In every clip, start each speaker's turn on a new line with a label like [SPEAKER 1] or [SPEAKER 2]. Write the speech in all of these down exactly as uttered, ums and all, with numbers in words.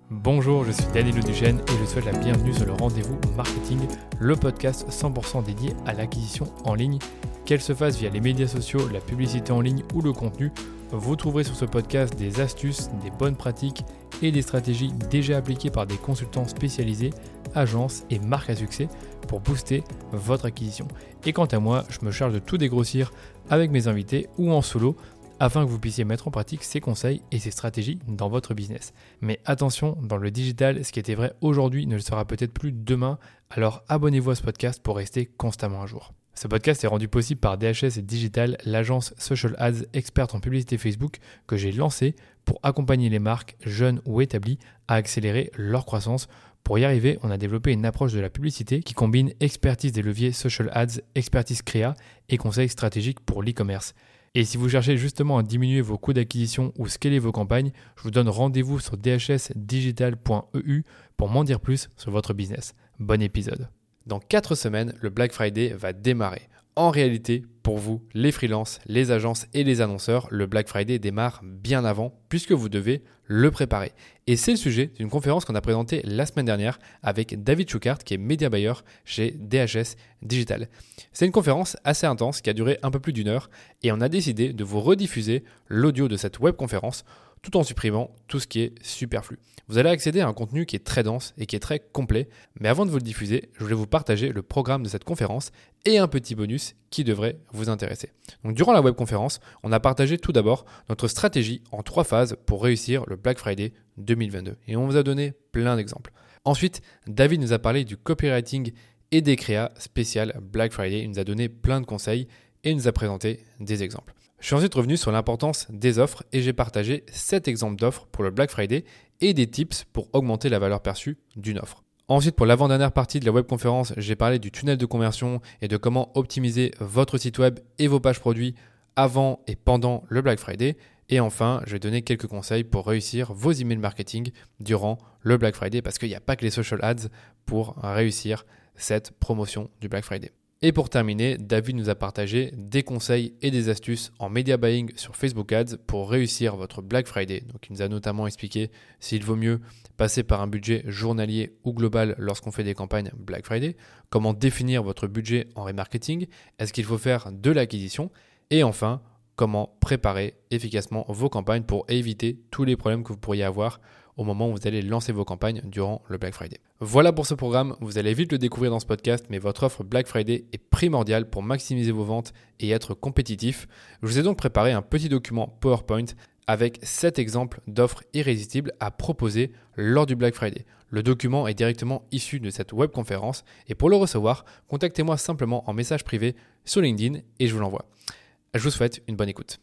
[SPEAKER 1] Bonjour, je suis Danilo Duchesne et je souhaite la bienvenue sur le Rendez-vous Marketing, le podcast cent pour cent dédié à l'acquisition en ligne. Qu'elle se fasse via les médias sociaux, la publicité en ligne ou le contenu, vous trouverez sur ce podcast des astuces, des bonnes pratiques et des stratégies déjà appliquées par des consultants spécialisés, agences et marques à succès pour booster votre acquisition. Et quant à moi, je me charge de tout dégrossir avec mes invités ou en solo, afin que vous puissiez mettre en pratique ces conseils et ces stratégies dans votre business. Mais attention, dans le digital, ce qui était vrai aujourd'hui ne le sera peut-être plus demain, alors abonnez-vous à ce podcast pour rester constamment à jour. Ce podcast est rendu possible par D H S Digital, l'agence Social Ads experte en publicité Facebook que j'ai lancée pour accompagner les marques, jeunes ou établies, à accélérer leur croissance. Pour y arriver, on a développé une approche de la publicité qui combine expertise des leviers Social Ads, expertise créa et conseils stratégiques pour l'e-commerce. Et si vous cherchez justement à diminuer vos coûts d'acquisition ou scaler vos campagnes, je vous donne rendez-vous sur d h s digital point e u pour m'en dire plus sur votre business. Bon épisode. Dans quatre semaines, le Black Friday va démarrer. En réalité, pour vous, les freelances, les agences et les annonceurs, le Black Friday démarre bien avant puisque vous devez le préparer. Et c'est le sujet d'une conférence qu'on a présentée la semaine dernière avec David Schuchart qui est Media Buyer chez D H S Digital. C'est une conférence assez intense qui a duré un peu plus d'une heure et on a décidé de vous rediffuser l'audio de cette webconférence tout en supprimant tout ce qui est superflu. Vous allez accéder à un contenu qui est très dense et qui est très complet, mais avant de vous le diffuser, je voulais vous partager le programme de cette conférence et un petit bonus qui devrait vous intéresser. Donc, durant la webconférence, on a partagé tout d'abord notre stratégie en trois phases pour réussir le Black Friday deux mille vingt-deux et on vous a donné plein d'exemples. Ensuite, David nous a parlé du copywriting et des créas spéciales Black Friday. Il nous a donné plein de conseils et nous a présenté des exemples. Je suis ensuite revenu sur l'importance des offres et j'ai partagé sept exemples d'offres pour le Black Friday et des tips pour augmenter la valeur perçue d'une offre. Ensuite, pour l'avant-dernière partie de la webconférence, j'ai parlé du tunnel de conversion et de comment optimiser votre site web et vos pages produits avant et pendant le Black Friday. Et enfin, je vais donner quelques conseils pour réussir vos emails marketing durant le Black Friday parce qu'il n'y a pas que les social ads pour réussir cette promotion du Black Friday. Et pour terminer, David nous a partagé des conseils et des astuces en media buying sur Facebook Ads pour réussir votre Black Friday. Donc, il nous a notamment expliqué s'il vaut mieux passer par un budget journalier ou global lorsqu'on fait des campagnes Black Friday, comment définir votre budget en remarketing, est-ce qu'il faut faire de l'acquisition et enfin, comment préparer efficacement vos campagnes pour éviter tous les problèmes que vous pourriez avoir au moment où vous allez lancer vos campagnes durant le Black Friday. Voilà pour ce programme, vous allez vite le découvrir dans ce podcast, mais votre offre Black Friday est primordiale pour maximiser vos ventes et être compétitif. Je vous ai donc préparé un petit document PowerPoint avec sept exemples d'offres irrésistibles à proposer lors du Black Friday. Le document est directement issu de cette webconférence et pour le recevoir, contactez-moi simplement en message privé sur LinkedIn et je vous l'envoie. Je vous souhaite une bonne écoute.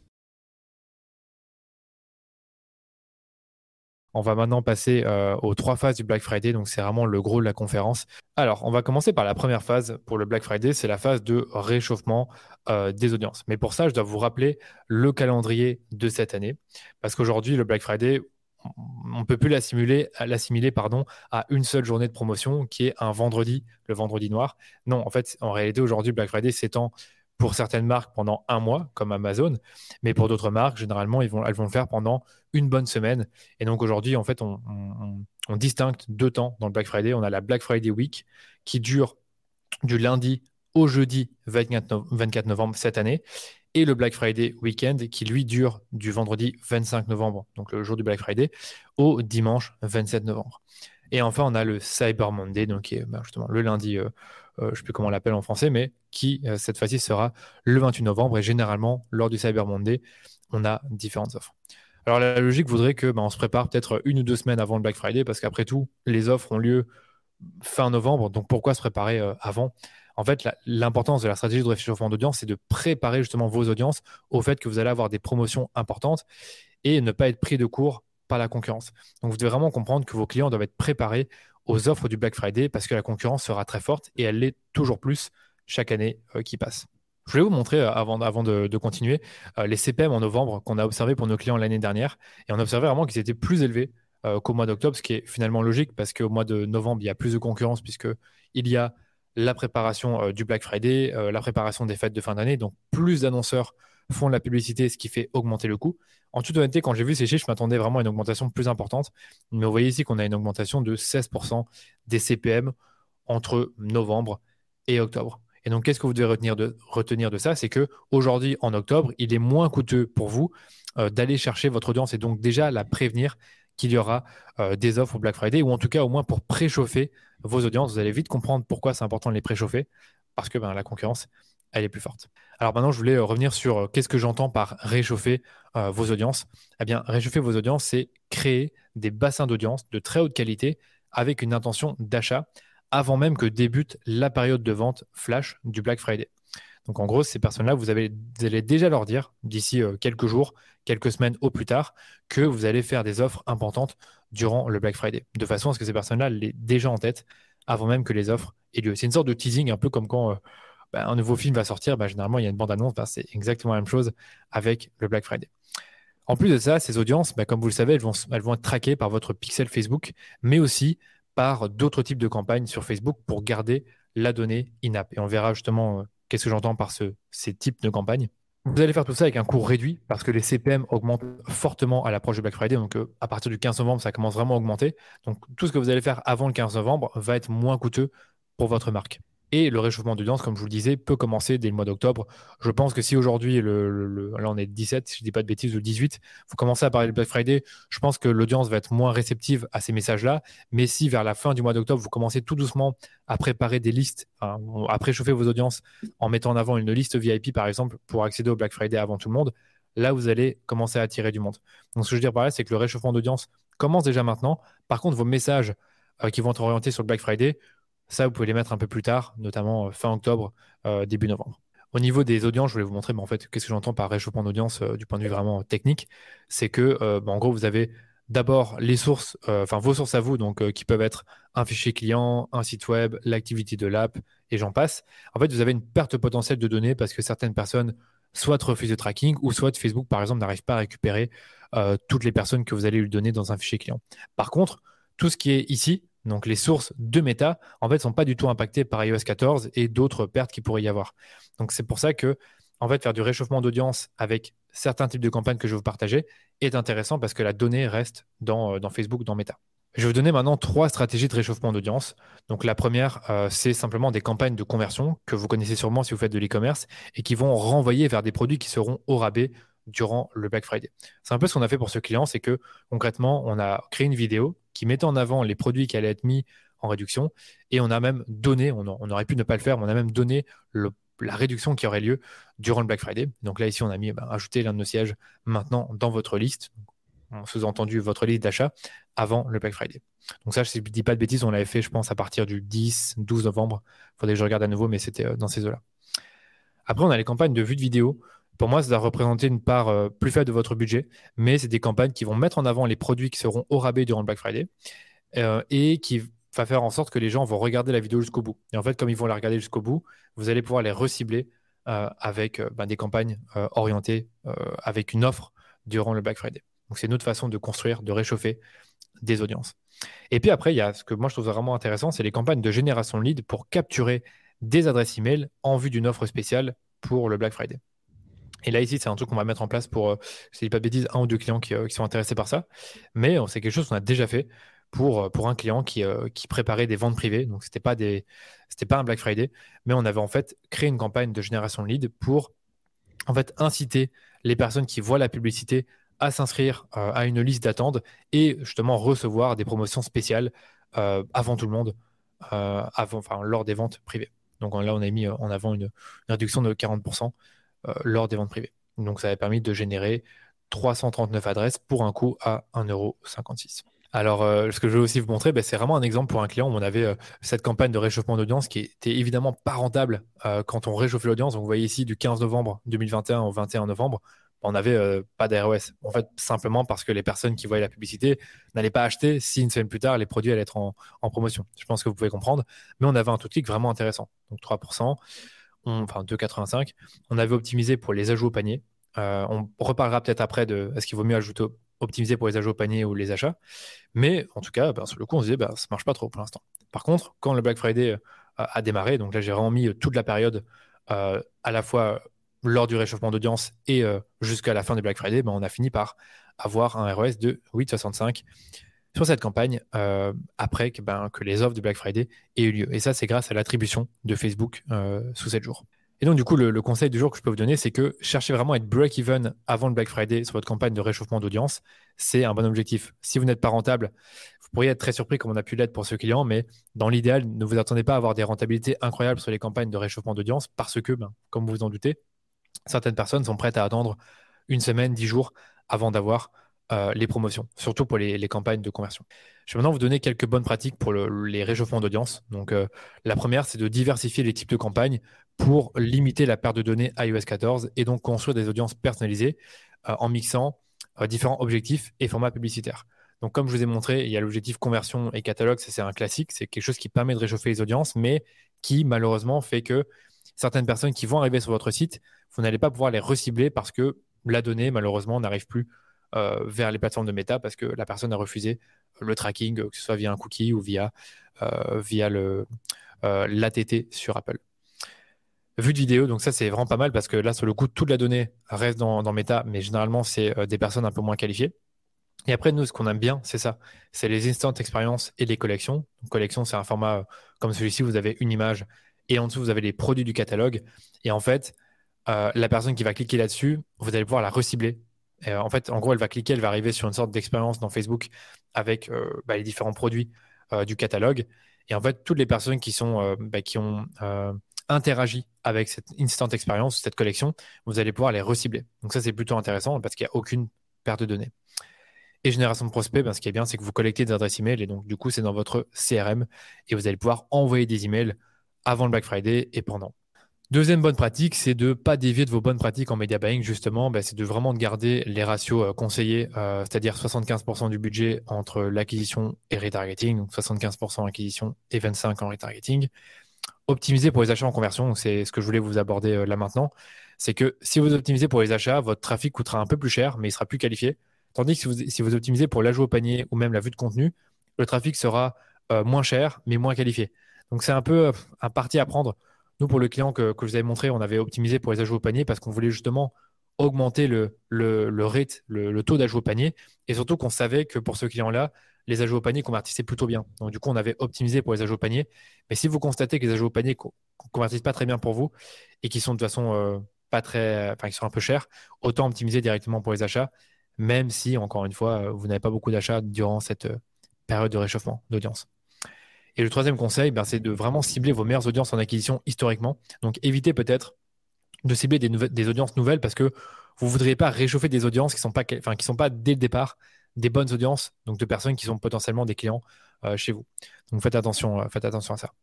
[SPEAKER 1] On va maintenant passer euh, aux trois phases du Black Friday, donc c'est vraiment le gros de la conférence. Alors, on va commencer par la première phase pour le Black Friday, c'est la phase de réchauffement euh, des audiences. Mais pour ça, je dois vous rappeler le calendrier de cette année, parce qu'aujourd'hui, le Black Friday, on ne peut plus l'assimiler, l'assimiler pardon, à une seule journée de promotion qui est un vendredi, le vendredi noir. Non, en fait, en réalité, aujourd'hui, le Black Friday s'étend pour certaines marques pendant un mois, comme Amazon, mais pour d'autres marques, généralement, ils vont, elles vont le faire pendant une bonne semaine. Et donc aujourd'hui, en fait, on, on, on distingue deux temps dans le Black Friday. On a la Black Friday Week qui dure du lundi au jeudi vingt-quatre novembre cette année, et le Black Friday Weekend qui, lui, dure du vendredi vingt-cinq novembre, donc le jour du Black Friday, au dimanche vingt-sept novembre. Et enfin, on a le Cyber Monday, donc qui est ben, justement le lundi, euh, euh, je ne sais plus comment on l'appelle en français, mais qui, euh, cette fois-ci, sera le vingt-huit novembre. Et généralement, lors du Cyber Monday, on a différentes offres. Alors, la logique voudrait que ben, on se prépare peut-être une ou deux semaines avant le Black Friday, parce qu'après tout, les offres ont lieu fin novembre. Donc, pourquoi se préparer euh, avant ? En fait, la, l'importance de la stratégie de réchauffement d'audience, c'est de préparer justement vos audiences au fait que vous allez avoir des promotions importantes et ne pas être pris de court par la concurrence. Donc, vous devez vraiment comprendre que vos clients doivent être préparés aux offres du Black Friday parce que la concurrence sera très forte et elle l'est toujours plus chaque année euh, qui passe. Je voulais vous montrer, euh, avant, avant de, de continuer, euh, les C P M en novembre qu'on a observés pour nos clients l'année dernière. Et on a observé vraiment qu'ils étaient plus élevés euh, qu'au mois d'octobre, ce qui est finalement logique parce qu'au mois de novembre, il y a plus de concurrence puisqu'il y a la préparation euh, du Black Friday, euh, la préparation des fêtes de fin d'année, donc plus d'annonceurs font de la publicité, ce qui fait augmenter le coût. En toute honnêteté, quand j'ai vu ces chiffres, je m'attendais vraiment à une augmentation plus importante. Mais vous voyez ici qu'on a une augmentation de seize pour cent des C P M entre novembre et octobre. Et donc, qu'est-ce que vous devez retenir de, retenir de ça? C'est qu'aujourd'hui, en octobre, il est moins coûteux pour vous euh, d'aller chercher votre audience et donc déjà la prévenir qu'il y aura euh, des offres au Black Friday, ou en tout cas au moins pour préchauffer vos audiences. Vous allez vite comprendre pourquoi c'est important de les préchauffer, parce que ben, la concurrence, elle est plus forte. Alors maintenant, je voulais euh, revenir sur euh, qu'est-ce que j'entends par réchauffer euh, vos audiences. Eh bien, réchauffer vos audiences, c'est créer des bassins d'audience de très haute qualité avec une intention d'achat avant même que débute la période de vente flash du Black Friday. Donc en gros, ces personnes-là, vous, avez, vous allez déjà leur dire d'ici euh, quelques jours, quelques semaines au plus tard, que vous allez faire des offres importantes durant le Black Friday, de façon à ce que ces personnes-là l'aient déjà en tête avant même que les offres aient lieu. C'est une sorte de teasing, un peu comme quand euh, bah, un nouveau film va sortir, bah, généralement il y a une bande-annonce, bah, c'est exactement la même chose avec le Black Friday. En plus de ça, ces audiences, bah, comme vous le savez, elles vont, elles vont être traquées par votre pixel Facebook, mais aussi par d'autres types de campagnes sur Facebook pour garder la donnée in-app. Et on verra justement euh, qu'est-ce que j'entends par ce, ces types de campagnes. Vous allez faire tout ça avec un coût réduit parce que les C P M augmentent fortement à l'approche du Black Friday. Donc, euh, à partir du quinze novembre, ça commence vraiment à augmenter. Donc, tout ce que vous allez faire avant le quinze novembre va être moins coûteux pour votre marque. Et le réchauffement d'audience, comme je vous le disais, peut commencer dès le mois d'octobre. Je pense que si aujourd'hui, le, le, le- là on est dix-sept, si je ne dis pas de bêtises, ou le dix-huit, vous commencez à parler de Black Friday, je pense que l'audience va être moins réceptive à ces messages-là. Mais si vers la fin du mois d'octobre, vous commencez tout doucement à préparer des listes, hein, à préchauffer vos audiences en mettant en avant une liste V I P, par exemple, pour accéder au Black Friday avant tout le monde, là, vous allez commencer à attirer du monde. Donc, ce que je veux dire par là, c'est que le réchauffement d'audience commence déjà maintenant. Par contre, vos messages euh, qui vont être orientés sur le Black Friday, ça, vous pouvez les mettre un peu plus tard, notamment euh, fin octobre, euh, début novembre. Au niveau des audiences, je voulais vous montrer, mais en fait, qu'est-ce que j'entends par réchauffement d'audience euh, du point de vue vraiment technique, c'est que, euh, bah, en gros, vous avez d'abord les sources, euh, enfin vos sources à vous, donc euh, qui peuvent être un fichier client, un site web, l'activité de l'app, et j'en passe. En fait, vous avez une perte potentielle de données parce que certaines personnes soit refusent le tracking, ou soit Facebook, par exemple, n'arrive pas à récupérer euh, toutes les personnes que vous allez lui donner dans un fichier client. Par contre, tout ce qui est ici, donc les sources de méta, en fait, ne sont pas du tout impactées par i O S quatorze et d'autres pertes qu'il pourrait y avoir. Donc c'est pour ça que, en fait, faire du réchauffement d'audience avec certains types de campagnes que je vais vous partager est intéressant parce que la donnée reste dans, euh, dans Facebook, dans Meta. Je vais vous donner maintenant trois stratégies de réchauffement d'audience. Donc la première, euh, c'est simplement des campagnes de conversion que vous connaissez sûrement si vous faites de l'e-commerce et qui vont renvoyer vers des produits qui seront au rabais durant le Black Friday. C'est un peu ce qu'on a fait pour ce client, c'est que concrètement, on a créé une vidéo qui mettait en avant les produits qui allaient être mis en réduction et on a même donné, on, on aurait pu ne pas le faire, mais on a même donné le, la réduction qui aurait lieu durant le Black Friday. Donc là, ici, on a mis, ben, ajouter l'un de nos sièges maintenant dans votre liste, en sous-entendu votre liste d'achat avant le Black Friday. Donc ça, si je ne dis pas de bêtises, on l'avait fait, je pense, à partir du dix, douze novembre. Il faudrait que je regarde à nouveau, mais c'était dans ces eaux-là. Après, on a les campagnes de vue de vidéo. Pour moi, ça doit représenter une part euh, plus faible de votre budget, mais c'est des campagnes qui vont mettre en avant les produits qui seront au rabais durant le Black Friday euh, et qui va faire en sorte que les gens vont regarder la vidéo jusqu'au bout. Et en fait, comme ils vont la regarder jusqu'au bout, vous allez pouvoir les recibler euh, avec euh, ben, des campagnes euh, orientées euh, avec une offre durant le Black Friday. Donc, c'est une autre façon de construire, de réchauffer des audiences. Et puis après, il y a ce que moi je trouve vraiment intéressant, c'est les campagnes de génération de leads pour capturer des adresses email en vue d'une offre spéciale pour le Black Friday. Et là, ici, c'est un truc qu'on va mettre en place pour, euh, je ne dis pas de bêtises, un ou deux clients qui, euh, qui sont intéressés par ça. Mais euh, c'est quelque chose qu'on a déjà fait pour, euh, pour un client qui, euh, qui préparait des ventes privées. Donc, ce n'était pas, des, c'était pas un Black Friday, mais on avait en fait créé une campagne de génération de leads pour en fait inciter les personnes qui voient la publicité à s'inscrire euh, à une liste d'attente et justement recevoir des promotions spéciales euh, avant tout le monde, euh, avant, enfin, lors des ventes privées. Donc là, on a mis en avant une, une réduction de quarante pour cent euh, lors des ventes privées. Donc ça avait permis de générer trois cent trente-neuf adresses pour un coût à un euro cinquante-six. Alors, euh, ce que je veux aussi vous montrer, bah, c'est vraiment un exemple pour un client où on avait euh, cette campagne de réchauffement d'audience qui était évidemment pas rentable euh, quand on réchauffait l'audience. Donc, vous voyez ici, du quinze novembre deux mille vingt et un au vingt et un novembre, on n'avait euh, pas d'A R O S. En fait, simplement parce que les personnes qui voyaient la publicité n'allaient pas acheter si une semaine plus tard, les produits allaient être en, en promotion. Je pense que vous pouvez comprendre. Mais on avait un taux de clic vraiment intéressant. Donc, trois pour cent, on, enfin deux virgule quatre-vingt-cinq. On avait optimisé pour les ajouts au panier. Euh, on reparlera peut-être après de est-ce qu'il vaut mieux ajouter, optimiser pour les ajouts au panier ou les achats. Mais en tout cas, ben, sur le coup, on se disait, ben, ça marche pas trop pour l'instant. Par contre, quand le Black Friday euh, a démarré, donc là, j'ai vraiment mis toute la période euh, à la fois lors du réchauffement d'audience et euh, jusqu'à la fin du Black Friday, ben, on a fini par avoir un R O S de huit virgule soixante-cinq sur cette campagne euh, après que, ben, que les offres de Black Friday aient eu lieu. Et ça, c'est grâce à l'attribution de Facebook euh, sous sept jours. Et donc, du coup, le, le conseil du jour que je peux vous donner, c'est que cherchez vraiment à être break-even avant le Black Friday sur votre campagne de réchauffement d'audience. C'est un bon objectif. Si vous n'êtes pas rentable, vous pourriez être très surpris comme on a pu l'être pour ce client, mais dans l'idéal, ne vous attendez pas à avoir des rentabilités incroyables sur les campagnes de réchauffement d'audience parce que, ben, comme vous vous en doutez, certaines personnes sont prêtes à attendre une semaine, dix jours avant d'avoir euh, les promotions, surtout pour les, les campagnes de conversion. Je vais maintenant vous donner quelques bonnes pratiques pour le, les réchauffements d'audience. Donc, euh, la première, c'est de diversifier les types de campagnes pour limiter la perte de données i O S quatorze et donc construire des audiences personnalisées euh, en mixant euh, différents objectifs et formats publicitaires. Donc, comme je vous ai montré, il y a l'objectif conversion et catalogue, ça c'est un classique, c'est quelque chose qui permet de réchauffer les audiences, mais qui malheureusement fait que certaines personnes qui vont arriver sur votre site, vous n'allez pas pouvoir les recibler parce que la donnée, malheureusement, n'arrive plus euh, vers les plateformes de méta parce que la personne a refusé le tracking, que ce soit via un cookie ou via, euh, via le, euh, l'A T T sur Apple. Vue de vidéo, donc ça, c'est vraiment pas mal parce que là, sur le coup, toute la donnée reste dans, dans méta, mais généralement, c'est euh, des personnes un peu moins qualifiées. Et après, nous, ce qu'on aime bien, c'est ça. C'est les instant expériences et les collections. Donc, collection, c'est un format euh, comme celui-ci, vous avez une image et en dessous, vous avez les produits du catalogue. Et en fait, euh, la personne qui va cliquer là-dessus, vous allez pouvoir la recibler. Et, euh, en fait, en gros, elle va cliquer, elle va arriver sur une sorte d'expérience dans Facebook avec euh, bah, les différents produits euh, du catalogue. Et en fait, toutes les personnes qui, sont, euh, bah, qui ont euh, interagi avec cette instant expérience, cette collection, vous allez pouvoir les recibler. Donc ça, c'est plutôt intéressant parce qu'il n'y a aucune perte de données. Et génération de prospects, ben, ce qui est bien, c'est que vous collectez des adresses email et donc du coup, c'est dans votre C R M et vous allez pouvoir envoyer des emails avant le Black Friday et pendant. Deuxième bonne pratique, c'est de ne pas dévier de vos bonnes pratiques en media buying, justement, ben, c'est de vraiment de garder les ratios euh, conseillés, euh, c'est-à-dire soixante-quinze pour cent du budget entre l'acquisition et retargeting, donc soixante-quinze pour cent acquisition et vingt-cinq pour cent en retargeting. Optimiser pour les achats en conversion, donc c'est ce que je voulais vous aborder euh, là maintenant, c'est que si vous optimisez pour les achats, votre trafic coûtera un peu plus cher, mais il sera plus qualifié. Tandis que si vous, si vous optimisez pour l'ajout au panier ou même la vue de contenu, le trafic sera euh, moins cher, mais moins qualifié. Donc, c'est un peu euh, un parti à prendre. Nous, pour le client que, que je vous avais montré, on avait optimisé pour les ajouts au panier parce qu'on voulait justement augmenter le, le, le rate, le, le taux d'ajout au panier. Et surtout qu'on savait que pour ce client-là, les ajouts au panier convertissaient plutôt bien. Donc, du coup, on avait optimisé pour les ajouts au panier. Mais si vous constatez que les ajouts au panier ne convertissent pas très bien pour vous et qui sont de toute façon euh, pas très, enfin, qui sont un peu chers, autant optimiser directement pour les achats, même si, encore une fois, vous n'avez pas beaucoup d'achats durant cette période de réchauffement d'audience. Et le troisième conseil, ben, c'est de vraiment cibler vos meilleures audiences en acquisition historiquement. Donc, évitez peut-être de cibler des, des audiences nouvelles parce que vous ne voudriez pas réchauffer des audiences qui ne sont, pas, enfin, qui sont pas dès le départ des bonnes audiences, donc de personnes qui sont potentiellement des clients euh, chez vous. Donc, faites attention, euh, faites attention à ça.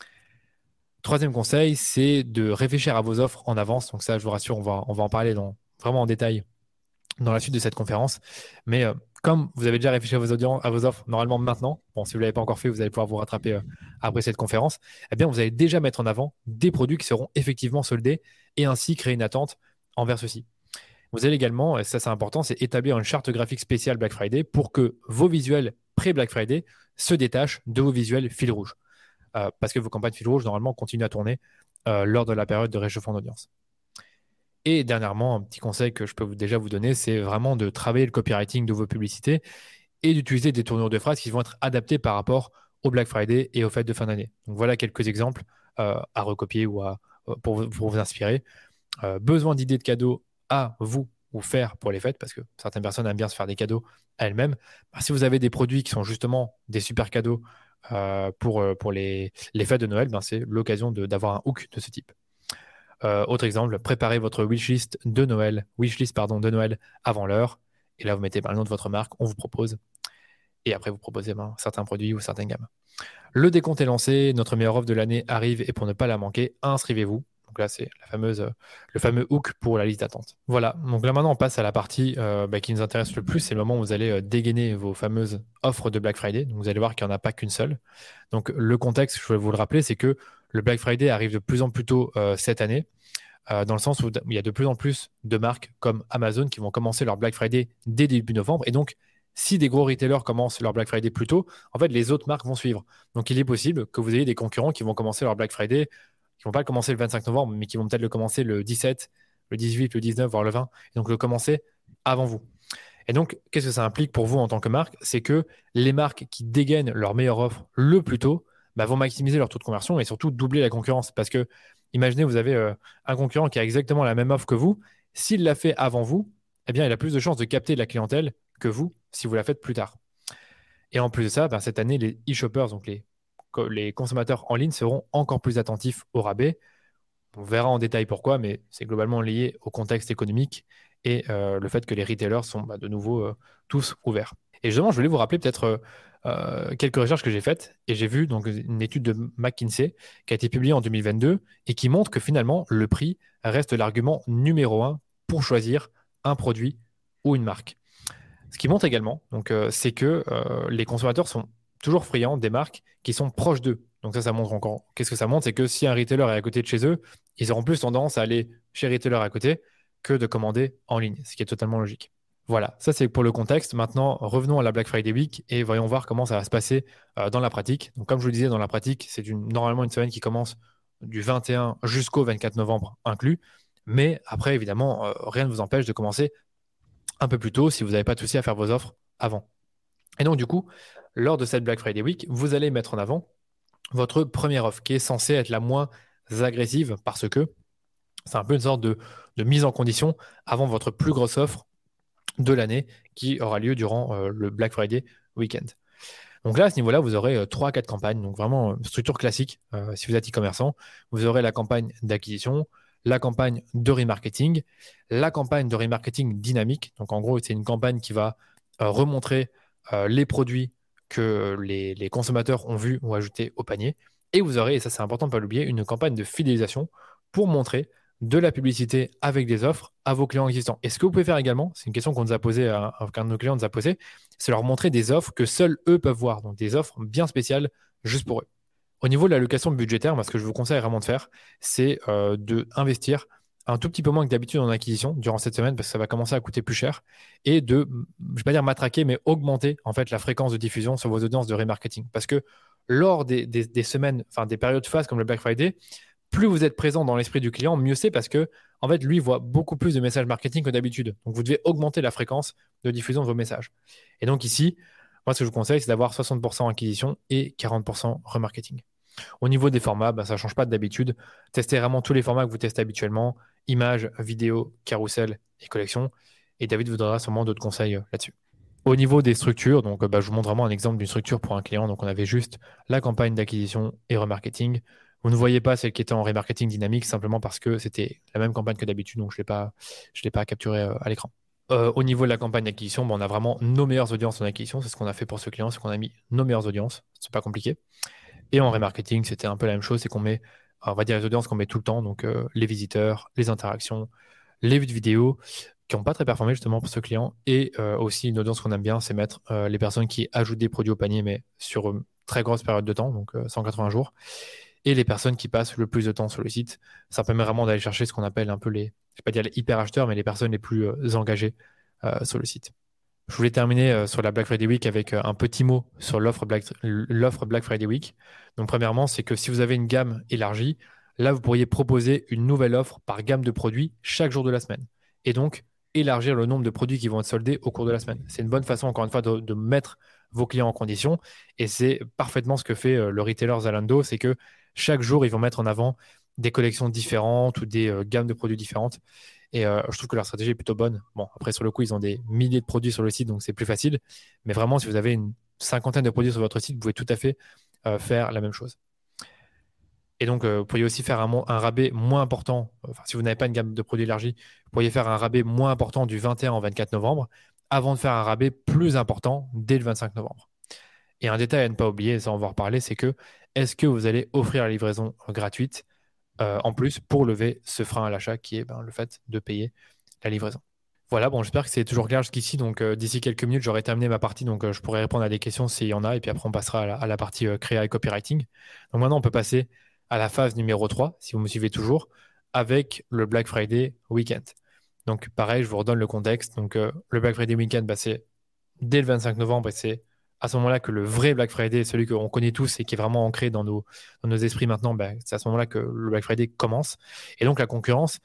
[SPEAKER 1] Troisième conseil, c'est de réfléchir à vos offres en avance. Donc ça, je vous rassure, on va, on va en parler dans, vraiment en détail dans la suite de cette conférence. Mais euh, comme vous avez déjà réfléchi à vos, audiences, à vos offres normalement maintenant, bon, si vous ne l'avez pas encore fait, vous allez pouvoir vous rattraper euh, après cette conférence, eh bien, vous allez déjà mettre en avant des produits qui seront effectivement soldés et ainsi créer une attente envers ceux-ci. Vous allez également, et ça c'est important, c'est établir une charte graphique spéciale Black Friday pour que vos visuels pré-Black Friday se détachent de vos visuels fil rouge. Euh, parce que vos campagnes fil rouge, normalement, continuent à tourner euh, lors de la période de réchauffement d'audience. Et dernièrement, un petit conseil que je peux vous, déjà vous donner, c'est vraiment de travailler le copywriting de vos publicités et d'utiliser des tournures de phrases qui vont être adaptées par rapport au Black Friday et aux fêtes de fin d'année. Donc voilà quelques exemples euh, à recopier ou à, pour, vous, pour vous inspirer. Euh, besoin d'idées de cadeaux à vous ou faire pour les fêtes, parce que certaines personnes aiment bien se faire des cadeaux à elles-mêmes. Bah, si vous avez des produits qui sont justement des super cadeaux euh, pour, pour les, les fêtes de Noël, ben c'est l'occasion de, d'avoir un hook de ce type. Euh, autre exemple, préparez votre wishlist de Noël, wishlist pardon, de Noël avant l'heure. Et là, vous mettez ben, le nom de votre marque, on vous propose. Et après, vous proposez ben, certains produits ou certaines gammes. Le décompte est lancé, notre meilleure offre de l'année arrive et pour ne pas la manquer, inscrivez-vous. Donc là, c'est la fameuse, le fameux hook pour la liste d'attente. Voilà, donc là maintenant, on passe à la partie euh, bah, qui nous intéresse le plus. C'est le moment où vous allez euh, dégainer vos fameuses offres de Black Friday. Donc vous allez voir qu'il n'y en a pas qu'une seule. Donc le contexte, je vais vous le rappeler, c'est que le Black Friday arrive de plus en plus tôt euh, cette année, euh, dans le sens où il y a de plus en plus de marques comme Amazon qui vont commencer leur Black Friday dès début novembre. Et donc, si des gros retailers commencent leur Black Friday plus tôt, en fait, les autres marques vont suivre. Donc, il est possible que vous ayez des concurrents qui vont commencer leur Black Friday, qui ne vont pas le commencer le vingt-cinq novembre, mais qui vont peut-être le commencer le dix-sept, le dix-huit, le dix-neuf, voire le vingt, et donc le commencer avant vous. Et donc, qu'est-ce que ça implique pour vous en tant que marque? C'est que les marques qui dégainent leur meilleure offre le plus tôt bah, vont maximiser leur taux de conversion et surtout doubler la concurrence. Parce que, imaginez, vous avez euh, un concurrent qui a exactement la même offre que vous. S'il l'a fait avant vous, eh bien, il a plus de chances de capter de la clientèle que vous si vous la faites plus tard. Et en plus de ça, bah, cette année, les e-shoppers, donc les, les consommateurs en ligne, seront encore plus attentifs au rabais. On verra en détail pourquoi, mais c'est globalement lié au contexte économique et euh, le fait que les retailers sont bah, de nouveau euh, tous ouverts. Et justement, je voulais vous rappeler peut-être euh, euh, quelques recherches que j'ai faites et j'ai vu donc, une étude de McKinsey qui a été publiée en deux mille vingt-deux et qui montre que finalement, le prix reste l'argument numéro un pour choisir un produit ou une marque. Ce qui montre également, donc, euh, c'est que euh, les consommateurs sont toujours friands des marques qui sont proches d'eux. Donc ça, ça montre encore. Qu'est-ce que ça montre? C'est que si un retailer est à côté de chez eux, ils auront plus tendance à aller chez retailer à côté que de commander en ligne, ce qui est totalement logique. Voilà, ça c'est pour le contexte. Maintenant, revenons à la Black Friday Week et voyons voir comment ça va se passer euh, dans la pratique. Donc, comme je vous le disais, dans la pratique, c'est une, normalement une semaine qui commence du vingt et un jusqu'au vingt-quatre novembre inclus. Mais après, évidemment, euh, rien ne vous empêche de commencer un peu plus tôt si vous n'avez pas de souci à faire vos offres avant. Et donc, du coup, lors de cette Black Friday Week, vous allez mettre en avant votre première offre qui est censée être la moins agressive parce que c'est un peu une sorte de, de mise en condition avant votre plus grosse offre de l'année qui aura lieu durant euh, le Black Friday Weekend. Donc là, à ce niveau-là, vous aurez euh, trois à quatre campagnes, donc vraiment euh, structure classique. Euh, si vous êtes e-commerçant, vous aurez la campagne d'acquisition, la campagne de remarketing, la campagne de remarketing dynamique. Donc en gros, c'est une campagne qui va euh, remontrer euh, les produits que les, les consommateurs ont vus ou ajoutés au panier. Et vous aurez, et ça c'est important de ne pas l'oublier, une campagne de fidélisation pour montrer de la publicité avec des offres à vos clients existants. Et ce que vous pouvez faire également, c'est une question qu'on nous a posée, à, qu'un de nos clients nous a posée, c'est leur montrer des offres que seuls eux peuvent voir, donc des offres bien spéciales juste pour eux. Au niveau de l'allocation budgétaire, moi, ce que je vous conseille vraiment de faire, c'est euh, d'investir un tout petit peu moins que d'habitude en acquisition durant cette semaine parce que ça va commencer à coûter plus cher et de, je ne vais pas dire matraquer, mais augmenter en fait la fréquence de diffusion sur vos audiences de remarketing. Parce que lors des, des, des semaines, enfin des périodes phases comme le Black Friday, plus vous êtes présent dans l'esprit du client, mieux c'est parce que en fait, lui voit beaucoup plus de messages marketing que d'habitude. Donc, vous devez augmenter la fréquence de diffusion de vos messages. Et donc ici, moi, ce que je vous conseille, c'est d'avoir soixante pour cent acquisition et quarante pour cent remarketing. Au niveau des formats, bah, ça ne change pas d'habitude. Testez vraiment tous les formats que vous testez habituellement, images, vidéos, carousel et collection. Et David vous donnera sûrement d'autres conseils euh, là-dessus. Au niveau des structures, donc bah, je vous montre vraiment un exemple d'une structure pour un client. Donc on avait juste la campagne d'acquisition et remarketing. Vous ne voyez pas celle qui était en remarketing dynamique simplement parce que c'était la même campagne que d'habitude, donc je ne l'ai pas, je l'ai pas capturé euh, à l'écran. Euh, au niveau de la campagne d'acquisition, bah, on a vraiment nos meilleures audiences en acquisition. C'est ce qu'on a fait pour ce client, c'est qu'on a mis nos meilleures audiences. C'est pas compliqué. Et en remarketing, c'était un peu la même chose, c'est qu'on met, on va dire les audiences qu'on met tout le temps, donc euh, les visiteurs, les interactions, les vues de vidéos, qui n'ont pas très performé justement pour ce client. Et euh, aussi une audience qu'on aime bien, c'est mettre euh, les personnes qui ajoutent des produits au panier, mais sur une très grosse période de temps, donc euh, cent quatre-vingts jours. Et les personnes qui passent le plus de temps sur le site. Ça permet vraiment d'aller chercher ce qu'on appelle un peu les, je ne vais pas dire les hyper acheteurs, mais les personnes les plus euh, engagées euh, sur le site. Je voulais terminer euh, sur la Black Friday Week avec euh, un petit mot sur l'offre Black, l'offre Black Friday Week. Donc, premièrement, c'est que si vous avez une gamme élargie, là, vous pourriez proposer une nouvelle offre par gamme de produits chaque jour de la semaine. Et donc, élargir le nombre de produits qui vont être soldés au cours de la semaine. C'est une bonne façon, encore une fois, de, de mettre vos clients en condition. Et c'est parfaitement ce que fait euh, le retailer Zalando, c'est que chaque jour, ils vont mettre en avant des collections différentes ou des euh, gammes de produits différentes. Et euh, je trouve que leur stratégie est plutôt bonne. Bon, après, sur le coup, ils ont des milliers de produits sur le site, donc c'est plus facile. Mais vraiment, si vous avez une cinquantaine de produits sur votre site, vous pouvez tout à fait euh, faire la même chose. Et donc, euh, vous pourriez aussi faire un, un rabais moins important. Enfin, si vous n'avez pas une gamme de produits élargie, vous pourriez faire un rabais moins important du vingt et un au vingt-quatre novembre avant de faire un rabais plus important dès le vingt-cinq novembre. Et un détail à ne pas oublier, ça on va en reparler, c'est que est-ce que vous allez offrir la livraison gratuite euh, en plus pour lever ce frein à l'achat qui est ben, le fait de payer la livraison. Voilà, bon, j'espère que c'est toujours clair jusqu'ici. Donc, euh, d'ici quelques minutes, j'aurai terminé ma partie. Donc, euh, je pourrai répondre à des questions s'il y en a. Et puis après, on passera à la, à la partie euh, créa et copywriting. Donc, maintenant, on peut passer à la phase numéro trois, si vous me suivez toujours, avec le Black Friday Weekend. Donc, pareil, je vous redonne le contexte. Donc, euh, le Black Friday Weekend, bah, c'est dès le vingt-cinq novembre et c'est à ce moment-là que le vrai Black Friday, celui qu'on connaît tous et qui est vraiment ancré dans nos, dans nos esprits maintenant, bah, c'est à ce moment-là que le Black Friday commence. Et donc, la concurrence,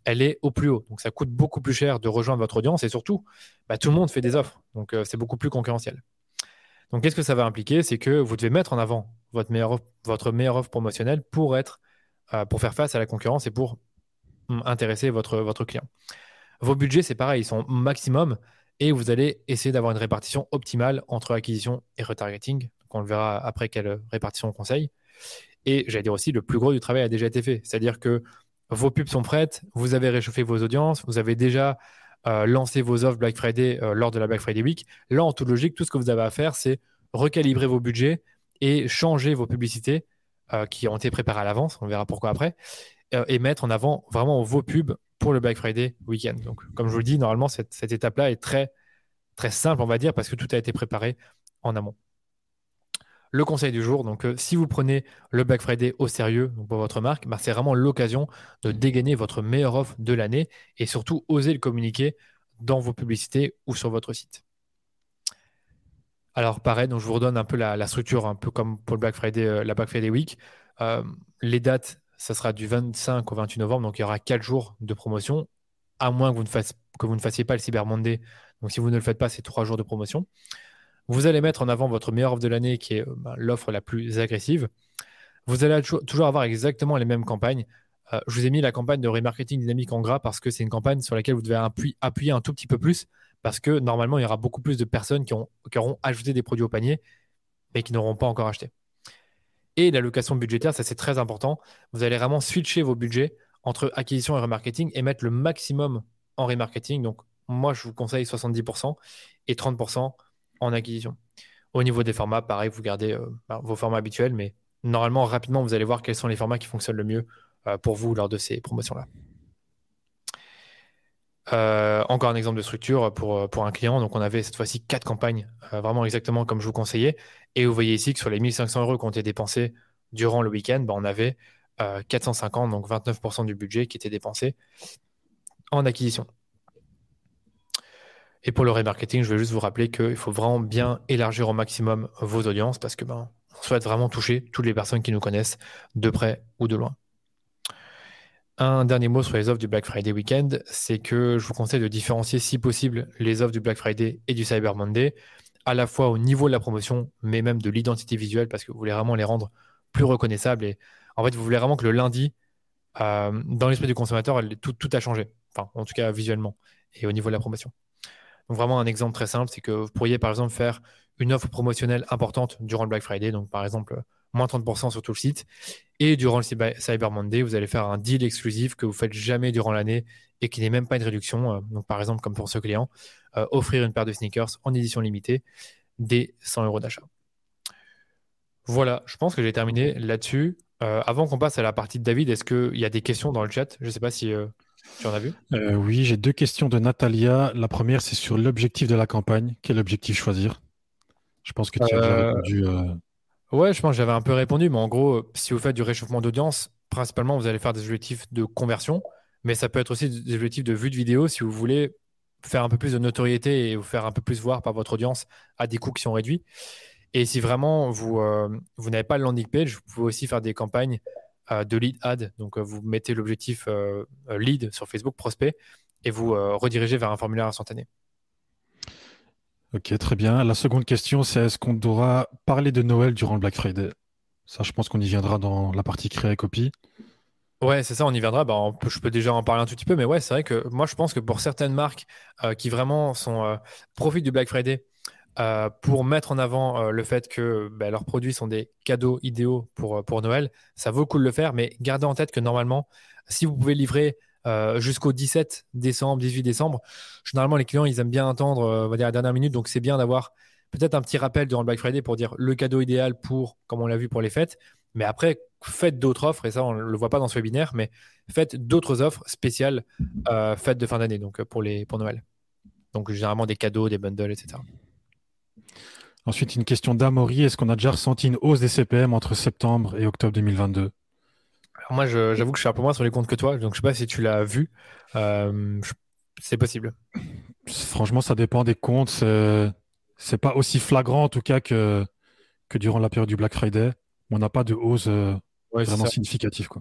[SPEAKER 1] elle est au plus haut. Donc, ça coûte beaucoup plus cher de rejoindre votre audience et surtout, bah, tout le monde fait des offres. Donc, euh, c'est beaucoup plus concurrentiel. Donc, qu'est-ce que ça va impliquer? C'est que vous devez mettre en avant votre meilleure offre, votre meilleure offre promotionnelle pour, être, euh, pour faire face à la concurrence et pour hum, intéresser votre, votre client. Vos budgets, c'est pareil, ils sont maximum et vous allez essayer d'avoir une répartition optimale entre acquisition et retargeting. Donc, on le verra après quelle répartition on conseille. Et j'allais dire aussi, le plus gros du travail a déjà été fait. C'est-à-dire que vos pubs sont prêtes, vous avez réchauffé vos audiences, vous avez déjà euh, lancé vos offres Black Friday euh, lors de la Black Friday Week. Là, en toute logique, tout ce que vous avez à faire, c'est recalibrer vos budgets et changer vos publicités euh, qui ont été préparées à l'avance, on verra pourquoi après, euh, et mettre en avant vraiment vos pubs pour le Black Friday Weekend. Donc, comme je vous le dis, normalement, cette, cette étape-là est très, très simple, on va dire, parce que tout a été préparé en amont. Le conseil du jour, donc euh, si vous prenez le Black Friday au sérieux donc pour votre marque, bah, c'est vraiment l'occasion de dégainer votre meilleure offre de l'année et surtout oser le communiquer dans vos publicités ou sur votre site. Alors pareil, donc je vous redonne un peu la, la structure, un peu comme pour le Black Friday, euh, la Black Friday Week. Euh, les dates, ça sera du vingt-cinq au vingt-huit novembre, donc il y aura quatre jours de promotion, à moins que vous ne, fasse, que vous ne fassiez pas le Cyber Monday. Donc si vous ne le faites pas, c'est trois jours de promotion. Vous allez mettre en avant votre meilleure offre de l'année, qui est bah, l'offre la plus agressive. Vous allez toujours avoir exactement les mêmes campagnes. Euh, je vous ai mis la campagne de remarketing dynamique en gras parce que c'est une campagne sur laquelle vous devez appuyer, appuyer un tout petit peu plus parce que normalement, il y aura beaucoup plus de personnes qui, ont, qui auront ajouté des produits au panier mais qui n'auront pas encore acheté. Et l'allocation budgétaire, ça c'est très important. Vous allez vraiment switcher vos budgets entre acquisition et remarketing et mettre le maximum en remarketing. Donc, moi, je vous conseille soixante-dix pour cent et trente pour cent en acquisition. Au niveau des formats, pareil, vous gardez euh, bah, vos formats habituels, mais normalement, rapidement, vous allez voir quels sont les formats qui fonctionnent le mieux euh, pour vous lors de ces promotions-là. Euh, encore un exemple de structure pour, pour un client. Donc, on avait cette fois-ci quatre campagnes, euh, vraiment exactement comme je vous conseillais. Et vous voyez ici que sur les mille cinq cents euros qui ont été dépensés durant le week-end, bah, on avait euh, quatre cent cinquante, donc vingt-neuf pour cent du budget qui était dépensé en acquisition. Et pour le remarketing, je vais juste vous rappeler qu'il faut vraiment bien élargir au maximum vos audiences parce que ben, on souhaite vraiment toucher toutes les personnes qui nous connaissent de près ou de loin. Un dernier mot sur les offres du Black Friday Weekend, c'est que je vous conseille de différencier si possible les offres du Black Friday et du Cyber Monday, à la fois au niveau de la promotion, mais même de l'identité visuelle parce que vous voulez vraiment les rendre plus reconnaissables. Et en fait, vous voulez vraiment que le lundi, euh, dans l'esprit du consommateur, tout, tout a changé. Enfin, en tout cas visuellement et au niveau de la promotion. Donc vraiment un exemple très simple, c'est que vous pourriez par exemple faire une offre promotionnelle importante durant le Black Friday, donc par exemple moins trente pour cent sur tout le site, et durant le Cyber Monday, vous allez faire un deal exclusif que vous ne faites jamais durant l'année et qui n'est même pas une réduction. Donc par exemple, comme pour ce client, euh, offrir une paire de sneakers en édition limitée dès cent euros d'achat. Voilà, je pense que j'ai terminé là-dessus. Euh, avant qu'on passe à la partie de David, est-ce qu'il y a des questions dans le chat? Je ne sais pas si... Euh... Tu en as vu?
[SPEAKER 2] euh, Oui, j'ai deux questions de Natalia. La première, c'est sur l'objectif de la campagne. Quel objectif choisir? Je pense que tu as déjà
[SPEAKER 1] euh...
[SPEAKER 2] répondu. Euh...
[SPEAKER 1] Ouais, je pense que j'avais un peu répondu, mais en gros, si vous faites du réchauffement d'audience, principalement, vous allez faire des objectifs de conversion, mais ça peut être aussi des objectifs de vue de vidéo si vous voulez faire un peu plus de notoriété et vous faire un peu plus voir par votre audience à des coûts qui sont réduits. Et si vraiment vous, euh, vous n'avez pas le landing page, vous pouvez aussi faire des campagnes euh, de lead ad. Donc, euh, vous mettez l'objectif euh, lead sur Facebook, prospect, et vous euh, redirigez vers un formulaire instantané.
[SPEAKER 2] Ok, très bien. La seconde question, c'est est-ce qu'on devra parler de Noël durant le Black Friday? Ça, je pense qu'on y viendra dans la partie créa et copie.
[SPEAKER 1] Ouais, c'est ça, on y viendra. Bah, on peut- je peux déjà en parler un tout petit peu, mais ouais, c'est vrai que moi, je pense que pour certaines marques euh, qui vraiment sont, euh, profitent du Black Friday euh, pour mettre en avant euh, le fait que bah, leurs produits sont des cadeaux idéaux pour, euh, pour Noël, ça vaut le coup de le faire, mais gardez en tête que normalement, si vous pouvez livrer euh, jusqu'au dix-sept décembre, dix-huit décembre, généralement, les clients, ils aiment bien attendre, euh, on va dire, à la dernière minute, donc c'est bien d'avoir peut-être un petit rappel durant le Black Friday pour dire le cadeau idéal pour, comme on l'a vu pour les fêtes, mais après, faites d'autres offres, et ça, on ne le voit pas dans ce webinaire, mais faites d'autres offres spéciales euh, fêtes de fin d'année, donc euh, pour, les, pour Noël. Donc, généralement, des cadeaux, des bundles, et cetera.
[SPEAKER 2] Ensuite, une question d'Amaury. Est-ce qu'on a déjà ressenti une hausse des C P M entre septembre et octobre deux mille vingt-deux?
[SPEAKER 1] Alors moi, je- j'avoue que je suis un peu moins sur les comptes que toi, donc je ne sais pas si tu l'as vu. Euh, je- c'est possible.
[SPEAKER 2] Franchement, ça dépend des comptes. C'est c'est pas aussi flagrant, en tout cas, que, que durant la période du Black Friday. On n'a pas de hausse euh,
[SPEAKER 1] Ouais, c'est
[SPEAKER 2] vraiment
[SPEAKER 1] ça.
[SPEAKER 2] significative, quoi.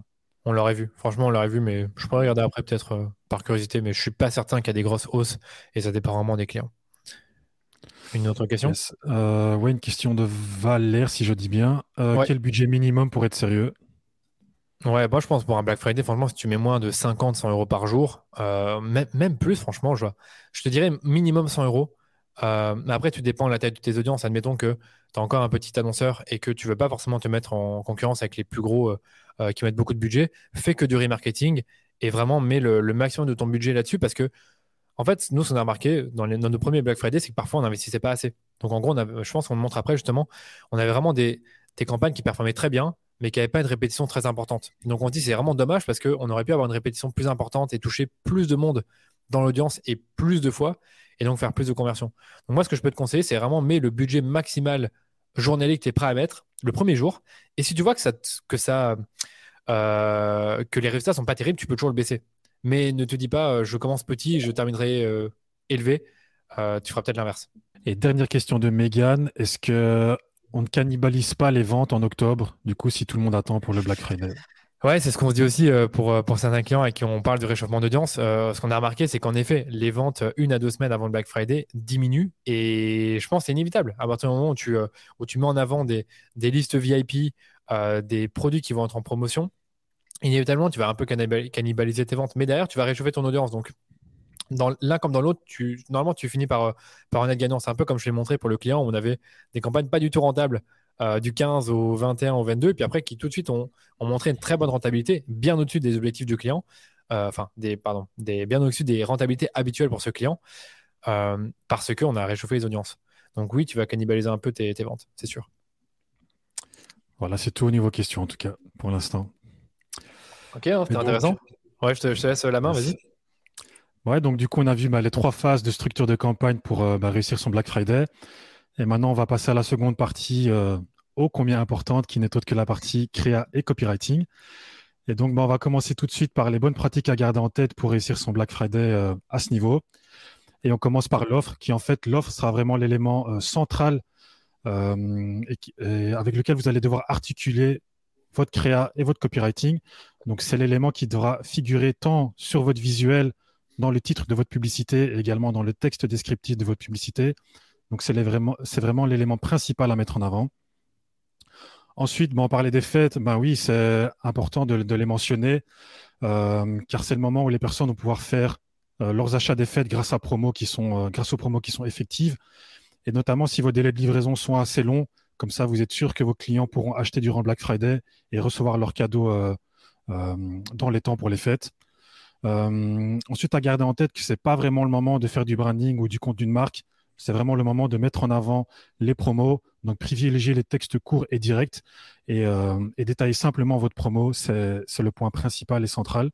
[SPEAKER 1] On l'aurait vu. Franchement, on l'aurait vu, mais je pourrais regarder après peut-être euh, par curiosité, mais je suis pas certain qu'il y a des grosses hausses et ça dépend vraiment des clients. Une autre question?
[SPEAKER 2] Yes. Euh, ouais, une question de Valère, si je dis bien. Euh,
[SPEAKER 1] Ouais.
[SPEAKER 2] quel budget minimum pour être sérieux?
[SPEAKER 1] Ouais, moi je pense pour un Black Friday, franchement, si tu mets moins de cinquante, cent euros par jour, euh, même, même plus, franchement, je, je te dirais minimum cent euros. Euh, mais après, tu dépends de la taille de tes audiences. Admettons que tu as encore un petit annonceur et que tu veux pas forcément te mettre en concurrence avec les plus gros euh, euh, qui mettent beaucoup de budget. Fais que du remarketing et vraiment mets le, le maximum de ton budget là-dessus parce que, en fait, nous, ce qu'on a remarqué dans, les, dans nos premiers Black Friday, c'est que parfois on n'investissait pas assez. Donc en gros, on a- je pense qu'on le montre après justement, on avait vraiment des, des campagnes qui performaient très bien mais qui n'avaient pas une répétition très importante. Donc on se dit c'est vraiment dommage parce qu'on aurait pu avoir une répétition plus importante et toucher plus de monde dans l'audience et plus de fois et donc faire plus de conversions. Donc moi ce que je peux te conseiller c'est vraiment mettre le budget maximal journalier que tu es prêt à mettre le premier jour et si tu vois que ça que ça euh, que les résultats sont pas terribles, tu peux toujours le baisser. Mais ne te dis pas euh, je commence petit, je terminerai euh, élevé. Euh, tu feras peut-être l'inverse.
[SPEAKER 2] Et dernière question de Megan. Est-ce que on ne cannibalise pas les ventes en octobre, du coup, si tout le monde attend pour le Black Friday?
[SPEAKER 1] Ouais, c'est ce qu'on se dit aussi euh, pour, euh, pour certains clients avec qui on parle du réchauffement d'audience. Euh, ce qu'on a remarqué, c'est qu'en effet, les ventes euh, une à deux semaines avant le Black Friday diminuent et je pense que c'est inévitable. À partir du moment où tu, euh, où tu mets en avant des, des listes V I P, euh, des produits qui vont être en promotion, inévitablement, tu vas un peu cannibal- cannibaliser tes ventes. Mais derrière, tu vas réchauffer ton audience. Donc, dans l'un comme dans l'autre, tu, normalement, tu finis par, euh, par en être gagnant. C'est un peu comme je l'ai montré pour le client, où on avait des campagnes pas du tout rentables euh, du quinze au vingt et un au vingt-deux, et puis après qui tout de suite ont, ont montré une très bonne rentabilité, bien au-dessus des objectifs du client, euh, enfin, des, pardon, des, bien au-dessus des rentabilités habituelles pour ce client, euh, parce qu'on a réchauffé les audiences. Donc oui, tu vas cannibaliser un peu tes, tes ventes, c'est sûr.
[SPEAKER 2] Voilà, c'est tout au niveau question, en tout cas, pour l'instant.
[SPEAKER 1] Ok, hein,
[SPEAKER 2] Et
[SPEAKER 1] c'était
[SPEAKER 2] donc,
[SPEAKER 1] intéressant. Ouais, je te, je te laisse la main,
[SPEAKER 2] yes.
[SPEAKER 1] vas-y.
[SPEAKER 2] Ouais, donc du coup, on a vu bah, les trois phases de structure de campagne pour euh, bah, réussir son Black Friday. Et maintenant, on va passer à la seconde partie, euh, ô combien importante, qui n'est autre que la partie créa et copywriting. Et donc, bah, on va commencer tout de suite par les bonnes pratiques à garder en tête pour réussir son Black Friday euh, à ce niveau. Et on commence par l'offre, qui en fait, l'offre sera vraiment l'élément euh, central euh, et qui- et avec lequel vous allez devoir articuler votre créa et votre copywriting. Donc, c'est l'élément qui devra figurer tant sur votre visuel, dans le titre de votre publicité et également dans le texte descriptif de votre publicité. Donc, c'est les vraiment, c'est vraiment l'élément principal à mettre en avant. Ensuite, bon, on parlait des fêtes. Ben oui, c'est important de, de les mentionner euh, car c'est le moment où les personnes vont pouvoir faire euh, leurs achats des fêtes grâce à promos qui sont, euh, grâce aux promos qui sont effectives. Et notamment si vos délais de livraison sont assez longs, comme ça, vous êtes sûr que vos clients pourront acheter durant le Black Friday et recevoir leurs cadeaux euh, euh, dans les temps pour les fêtes. Euh, ensuite, à garder en tête que c'est pas vraiment le moment de faire du branding ou du contenu de marque. C'est vraiment le moment de mettre en avant les promos. Donc, privilégier les textes courts et directs et, euh, et détailler simplement votre promo. C'est, c'est le point principal et central.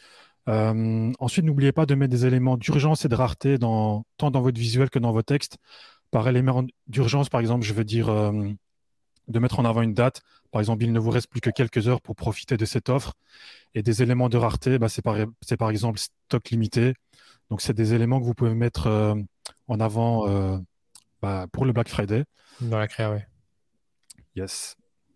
[SPEAKER 2] Euh, ensuite, n'oubliez pas de mettre des éléments d'urgence et de rareté dans, tant dans votre visuel que dans vos textes. Par élément d'urgence, par exemple, je veux dire euh, de mettre en avant une date. Par exemple, il ne vous reste plus que quelques heures pour profiter de cette offre. Et des éléments de rareté, bah, c'est par, c'est par exemple stock limité. Donc, c'est des éléments que vous pouvez mettre euh, en avant euh, bah, pour le Black Friday.
[SPEAKER 1] Dans la créa, ouais.
[SPEAKER 2] Yes.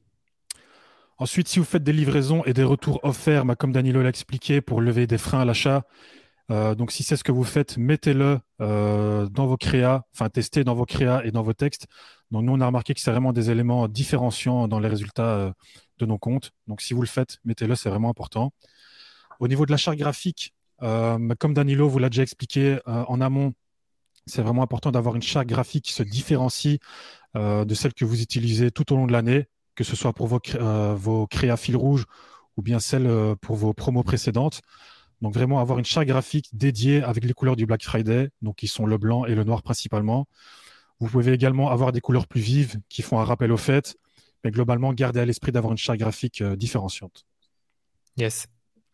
[SPEAKER 2] Ensuite, si vous faites des livraisons et des retours offerts, bah, comme Danilo l'a expliqué, pour lever des freins à l'achat, euh, donc si c'est ce que vous faites, mettez-le euh, dans vos créas, enfin testez dans vos créas et dans vos textes. Donc nous, on a remarqué que c'est vraiment des éléments différenciants dans les résultats euh, de nos comptes. Donc si vous le faites, mettez-le, c'est vraiment important. Au niveau de la charte graphique, euh, comme Danilo vous l'a déjà expliqué euh, en amont, c'est vraiment important d'avoir une charte graphique qui se différencie euh, de celle que vous utilisez tout au long de l'année, que ce soit pour vos, cré- euh, vos créas fil rouge ou bien celle euh, pour vos promos précédentes. Donc vraiment avoir une charte graphique dédiée avec les couleurs du Black Friday, donc qui sont le blanc et le noir principalement. Vous pouvez également avoir des couleurs plus vives qui font un rappel aux fêtes, mais globalement gardez à l'esprit d'avoir une charte graphique euh, différenciante.
[SPEAKER 1] Yes.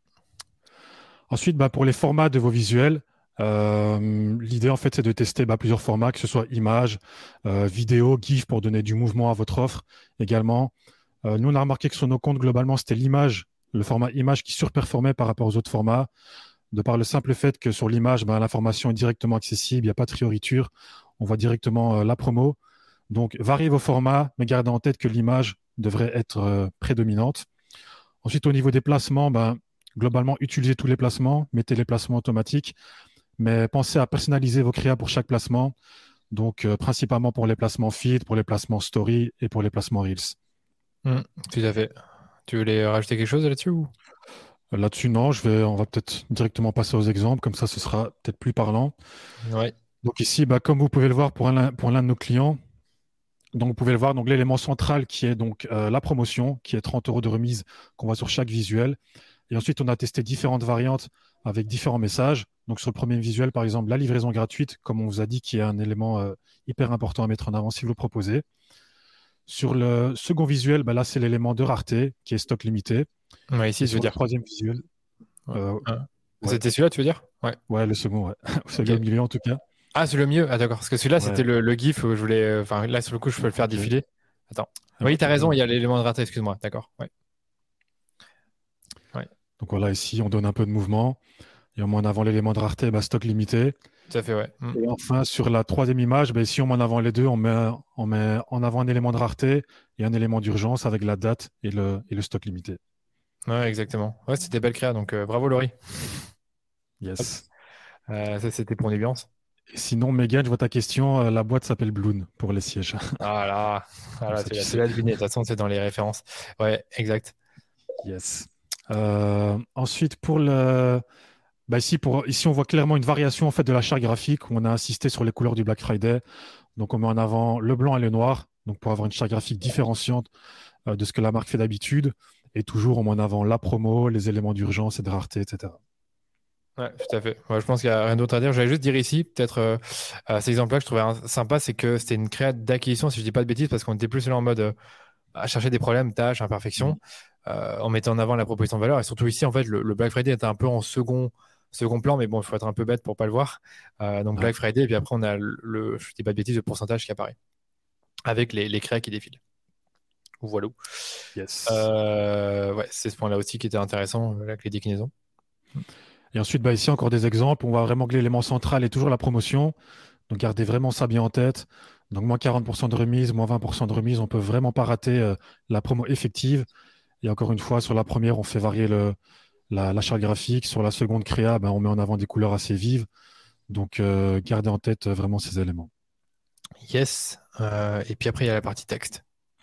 [SPEAKER 2] Ensuite, bah, pour les formats de vos visuels, euh, l'idée en fait c'est de tester bah, plusieurs formats, que ce soit images, euh, vidéo, GIF pour donner du mouvement à votre offre également. Euh, nous on a remarqué que sur nos comptes globalement c'était l'image, le format image qui surperformait par rapport aux autres formats, de par le simple fait que sur l'image, bah, l'information est directement accessible, il n'y a pas de trioriture, on voit directement euh, la promo. Donc variez vos formats, mais gardez en tête que l'image devrait être euh, prédominante. Ensuite, au niveau des placements, ben, globalement, utilisez tous les placements, mettez les placements automatiques, mais pensez à personnaliser vos créas pour chaque placement. Donc, euh, principalement pour les placements feed, pour les placements story et pour les placements reels.
[SPEAKER 1] Mm, tout à fait. Tu voulais rajouter quelque chose là-dessus ou...
[SPEAKER 2] Euh, Là-dessus, non, je vais, on va peut-être directement passer aux exemples, comme ça, ce sera peut-être plus parlant.
[SPEAKER 1] Ouais.
[SPEAKER 2] Donc ici, bah, comme vous pouvez le voir pour l'un pour l'un de nos clients, donc vous pouvez le voir, donc l'élément central qui est donc euh, la promotion, qui est trente euros de remise qu'on voit sur chaque visuel. Et ensuite, on a testé différentes variantes avec différents messages. Donc sur le premier visuel, par exemple, la livraison gratuite, comme on vous a dit, qui est un élément euh, hyper important à mettre en avant si vous le proposez. Sur le second visuel, bah, là, c'est l'élément de rareté, qui est stock limité.
[SPEAKER 1] Ouais,
[SPEAKER 2] Et
[SPEAKER 1] ici, tu veux
[SPEAKER 2] sur le
[SPEAKER 1] dire.
[SPEAKER 2] troisième visuel,
[SPEAKER 1] Ouais.
[SPEAKER 2] euh,
[SPEAKER 1] Ah.
[SPEAKER 2] ouais,
[SPEAKER 1] C'était celui-là, tu veux dire? Ouais.
[SPEAKER 2] ouais, le second, ouais.
[SPEAKER 1] Ok.
[SPEAKER 2] Celui au milieu en tout cas.
[SPEAKER 1] Ah, c'est le mieux. Ah, d'accord. Parce que celui-là,
[SPEAKER 2] Ouais,
[SPEAKER 1] c'était le, le GIF où je voulais. euh, Enfin, là, sur le coup, je peux le faire
[SPEAKER 2] ok.
[SPEAKER 1] défiler. Attends.
[SPEAKER 2] Ah,
[SPEAKER 1] Oui,
[SPEAKER 2] pas de
[SPEAKER 1] t'as raison,
[SPEAKER 2] problème.
[SPEAKER 1] il y a l'élément de raté, excuse-moi. D'accord. Ouais. Ouais.
[SPEAKER 2] Donc voilà, ici, on donne un peu de mouvement. Et on met en avant l'élément de rareté, bah, stock limité.
[SPEAKER 1] Tout à fait, ouais. Mm.
[SPEAKER 2] Et enfin, sur la troisième image, bah, ici, on met en avant les deux. On met, on met en avant un élément de rareté et un élément d'urgence avec la date et le, et le stock limité.
[SPEAKER 1] Ouais, exactement. Ouais, c'était belle créa, donc euh, bravo Laurie. Hop.
[SPEAKER 2] Yes.
[SPEAKER 1] Euh, ça, c'était pour Nubiance.
[SPEAKER 2] Et sinon, Megan, je vois ta question. euh, la boîte s'appelle Bloon pour les sièges.
[SPEAKER 1] Ah là, ah
[SPEAKER 2] Comme
[SPEAKER 1] là,
[SPEAKER 2] ça,
[SPEAKER 1] tu
[SPEAKER 2] tu
[SPEAKER 1] l'as tu
[SPEAKER 2] sais.
[SPEAKER 1] l'as deviné. De toute façon, c'est dans les références. Ouais, exact.
[SPEAKER 2] Yes. Euh, ensuite, pour le. Bah, ici, pour... ici, on voit clairement une variation en fait, de la charte graphique où on a insisté sur les couleurs du Black Friday. Donc, on met en avant le blanc et le noir. Donc, pour avoir une charte graphique différenciante euh, de ce que la marque fait d'habitude. Et toujours, on met en avant la promo, les éléments d'urgence et de rareté, et cetera.
[SPEAKER 1] Ouais, tout à fait. Ouais, je pense qu'il n'y a rien d'autre à dire. J'allais juste dire ici, peut-être, euh, euh, cet exemple-là que je trouvais un- sympa, c'est que c'était une créa d'acquisition, si je dis pas de bêtises, parce qu'on était plus là en mode euh, à chercher des problèmes, tâches,
[SPEAKER 2] Mhm.
[SPEAKER 1] imperfections, euh, en mettant en avant la proposition de valeur. Et surtout ici, en fait, le, le Black Friday était un peu en second, second plan, mais bon, il faut être un peu bête pour pas le voir. Euh, donc
[SPEAKER 2] Ouais.
[SPEAKER 1] Black Friday, et puis après, on a le, le- je dis pas de bêtises, le pourcentage qui apparaît, avec les, les créas qui défilent. Voilà.
[SPEAKER 2] Yes.
[SPEAKER 1] Euh, ouais, c'est ce point-là aussi qui était intéressant, euh, avec les déclinaisons.
[SPEAKER 2] Et ensuite, bah, ici, encore des exemples. On voit vraiment que l'élément central est toujours la promotion. Donc, gardez vraiment ça bien en tête. Donc, moins quarante pour cent de remise, moins vingt pour cent de remise. On peut vraiment pas rater euh, la promo effective. Et encore une fois, sur la première, on fait varier le, la, la charte graphique. Sur la seconde créa, ben, on met en avant des couleurs assez vives. Donc, euh, gardez en tête euh, vraiment ces éléments.
[SPEAKER 1] Yes. Euh, et puis après, il y a la partie texte.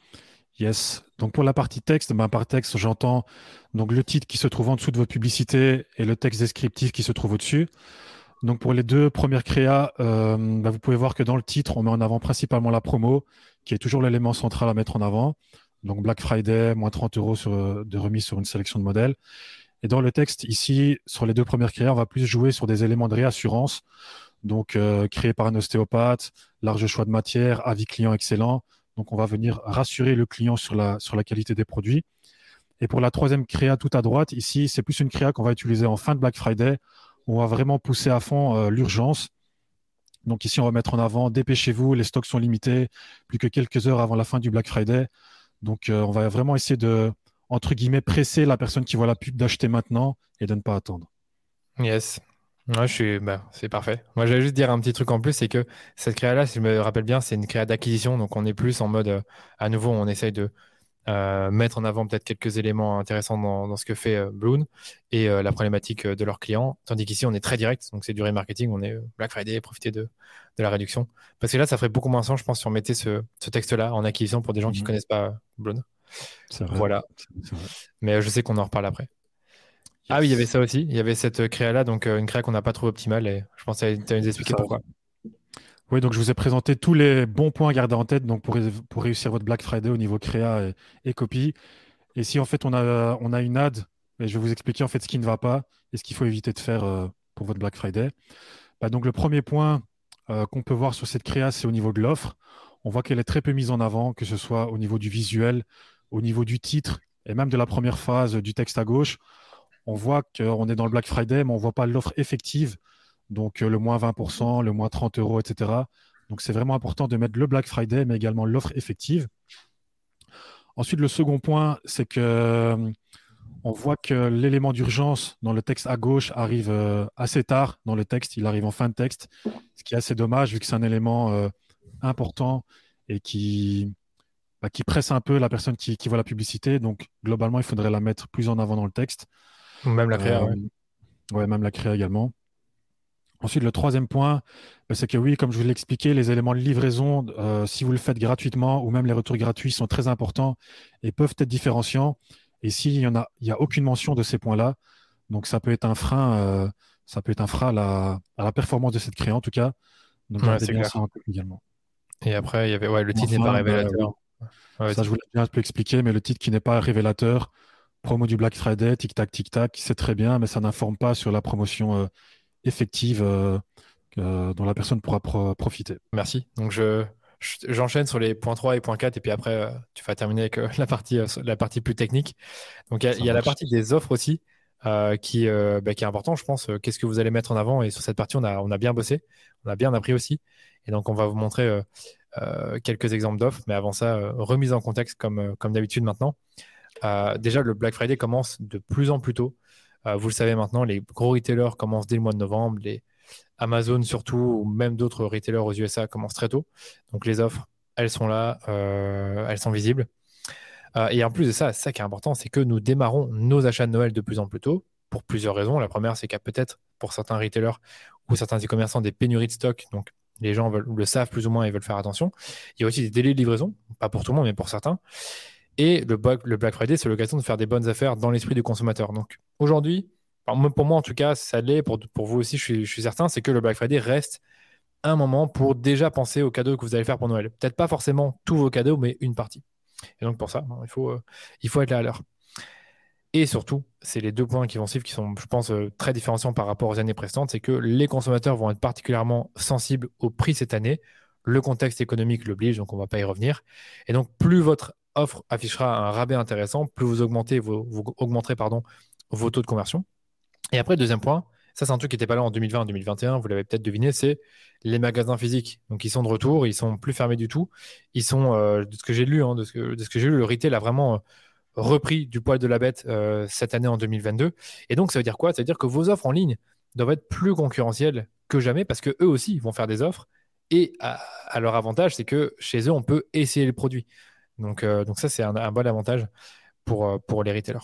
[SPEAKER 2] Yes. Donc, pour la partie texte, ben, par texte, j'entends donc le titre qui se trouve en dessous de votre publicité et le texte descriptif qui se trouve au-dessus. Donc pour les deux premières créas, euh, bah, vous pouvez voir que dans le titre, on met en avant principalement la promo, qui est toujours l'élément central à mettre en avant. Donc Black Friday, moins trente euros sur- de remise sur une sélection de modèles. Et dans le texte, ici, sur les deux premières créas, on va plus jouer sur des éléments de réassurance. Donc euh, créé par un ostéopathe, large choix de matière, avis client excellent. Donc on va venir rassurer le client sur la, sur la qualité des produits. Et pour la troisième créa tout à droite, ici, c'est plus une créa qu'on va utiliser en fin de Black Friday. On va vraiment pousser à fond euh, l'urgence. Donc ici, on va mettre en avant, dépêchez-vous, les stocks sont limités, plus que quelques heures avant la fin du Black Friday. Donc euh, on va vraiment essayer de, entre guillemets, presser la personne qui voit la pub d'acheter maintenant et de ne pas attendre.
[SPEAKER 1] Yes. Ouais, je suis, bah, c'est parfait. Moi, j'allais juste dire un petit truc en plus, c'est que cette créa-là, si je me rappelle bien, c'est une créa d'acquisition. Donc, on est plus en mode, euh, à nouveau, on essaye de euh, mettre en avant peut-être quelques éléments intéressants dans, dans ce que fait euh, Bloon et euh, la problématique euh, de leurs clients. Tandis qu'ici, on est très direct. Donc, c'est du remarketing. On est euh, Black Friday, profiter de, de la réduction. Parce que là, ça ferait beaucoup moins sens, je pense, si on mettait ce, ce texte-là en acquisition pour des gens qui
[SPEAKER 2] Mhm.
[SPEAKER 1] connaissent pas Bloon.
[SPEAKER 2] C'est vrai.
[SPEAKER 1] Voilà.
[SPEAKER 2] C'est c'est vrai.
[SPEAKER 1] Mais euh, je sais qu'on en reparle après. Ah oui, il y avait
[SPEAKER 2] Yes.
[SPEAKER 1] ça aussi. Il y avait cette créa-là, donc euh, une créa qu'on n'a pas trouvé optimale. Et je pense que tu as nous
[SPEAKER 2] C'est
[SPEAKER 1] expliquer
[SPEAKER 2] ça.
[SPEAKER 1] pourquoi.
[SPEAKER 2] Oui, donc je vous ai présenté tous les bons points à garder en tête donc pour, ré- pour réussir votre Black Friday au niveau créa et, et copie. Et si en fait on a, on a une ad, et je vais vous expliquer en fait ce qui ne va pas et ce qu'il faut éviter de faire euh, pour votre Black Friday. Bah, donc le premier point euh, qu'on peut voir sur cette créa, c'est au niveau de l'offre. On voit qu'elle est très peu mise en avant, que ce soit au niveau du visuel, au niveau du titre et même de la première phrase du texte à gauche. On voit qu'on est dans le Black Friday, mais on ne voit pas l'offre effective, donc euh, le moins vingt pour cent, le moins trente euros, et cetera. Donc c'est vraiment important de mettre le Black Friday, mais également l'offre effective. Ensuite, le second point, c'est que euh, on voit que l'élément d'urgence dans le texte à gauche arrive euh, assez tard dans le texte, il arrive en fin de texte, ce qui est assez dommage vu que c'est un élément euh, important et qui, bah, qui presse un peu la personne qui, qui voit la publicité. Donc, globalement, il faudrait la mettre plus en avant dans le texte.
[SPEAKER 1] Ou même la créa,
[SPEAKER 2] Euh,
[SPEAKER 1] ouais.
[SPEAKER 2] ouais, même la créa également. Ensuite, le troisième point, bah, c'est que oui, comme je vous l'ai expliqué, les éléments de livraison, euh, si vous le faites gratuitement ou même les retours gratuits sont très importants et peuvent être différenciants. Et s'il y en a, il y a aucune mention de ces points-là, donc ça peut être un frein, euh, ça peut être un frein à la, à la performance de cette créa en tout cas. Donc
[SPEAKER 1] Ouais,
[SPEAKER 2] gardez
[SPEAKER 1] c'est
[SPEAKER 2] bien
[SPEAKER 1] clair.
[SPEAKER 2] ça en tête également.
[SPEAKER 1] Et après, il y avait, ouais, le titre n'est pas
[SPEAKER 2] Enfin, bah, oui,
[SPEAKER 1] révélateur. Ouais,
[SPEAKER 2] ça
[SPEAKER 1] vas-y.
[SPEAKER 2] je vous l'ai bien un peu expliqué, mais le titre qui n'est pas révélateur, promo du Black Friday, tic-tac, tic-tac, c'est très bien, mais ça n'informe pas sur la promotion euh, effective euh, euh, dont la personne pourra pro- profiter.
[SPEAKER 1] Merci. Donc, je, je- j'enchaîne sur les points trois et points quatre, et puis après, euh, tu vas terminer avec euh, la partie, euh, la partie plus technique. Donc, il y a, il
[SPEAKER 2] Ça
[SPEAKER 1] y a la
[SPEAKER 2] marche.
[SPEAKER 1] partie des offres aussi, euh, qui, euh, bah, qui est important, je pense. Euh, Qu'est-ce que vous allez mettre en avant? Et sur cette partie, on a, on a bien bossé, on a bien appris aussi. Et donc, on va vous montrer euh, euh, quelques exemples d'offres. Mais avant ça, euh, remise en contexte comme, euh, comme d'habitude maintenant. Euh, déjà, le Black Friday commence de plus en plus tôt. Euh, vous le savez maintenant, les gros retailers commencent dès le mois de novembre. Les Amazon surtout, ou même d'autres retailers aux U S A commencent très tôt. Donc les offres, elles sont là, euh, elles sont visibles. Euh, et en plus de ça, ça qui est important, c'est que nous démarrons nos achats de Noël de plus en plus tôt pour plusieurs raisons. La première, c'est qu'il y a peut-être pour certains retailers ou certains e-commerçants des pénuries de stock. Donc les gens veulent, le savent plus ou moins et veulent faire attention. Il y a aussi des délais de livraison, pas pour tout le monde, mais pour certains. Et le, Black- le Black Friday, c'est l'occasion de faire des bonnes affaires dans l'esprit du consommateur. Donc aujourd'hui, enfin, moi- pour moi en tout cas, ça l'est, pour, pour vous aussi, je suis, je suis certain, c'est que le Black Friday reste un moment pour déjà penser aux cadeaux que vous allez faire pour Noël. Peut-être pas forcément tous vos cadeaux, mais une partie. Et donc pour ça, hein, il faut, euh, il faut être là à l'heure. Et surtout, c'est les deux points qui vont suivre qui sont, je pense, euh, très différenciants par rapport aux années précédentes, c'est que les consommateurs vont être particulièrement sensibles au prix cette année. Le contexte économique l'oblige, donc on ne va pas y revenir. Et donc, plus votre offre affichera un rabais intéressant, plus vous augmentez vos, vous augmenterez pardon, vos taux de conversion. Et après, deuxième point, ça c'est un truc qui n'était pas là en deux mille vingt, en deux mille vingt et un, vous l'avez peut-être deviné, c'est les magasins physiques. Donc ils sont de retour, ils sont plus fermés du tout. Ils sont, euh, de ce que j'ai lu, hein, de ce que, de ce que j'ai lu, le retail a vraiment euh, repris du poil de la bête euh, cette année en deux mille vingt-deux. Et donc ça veut dire quoi? Ça veut dire que vos offres en ligne doivent être plus concurrentielles que jamais parce que eux aussi vont faire des offres. Et à, à leur avantage, c'est que chez eux, on peut essayer le produit. Donc, euh, donc ça, c'est un, un bon avantage pour, euh, pour les retailers.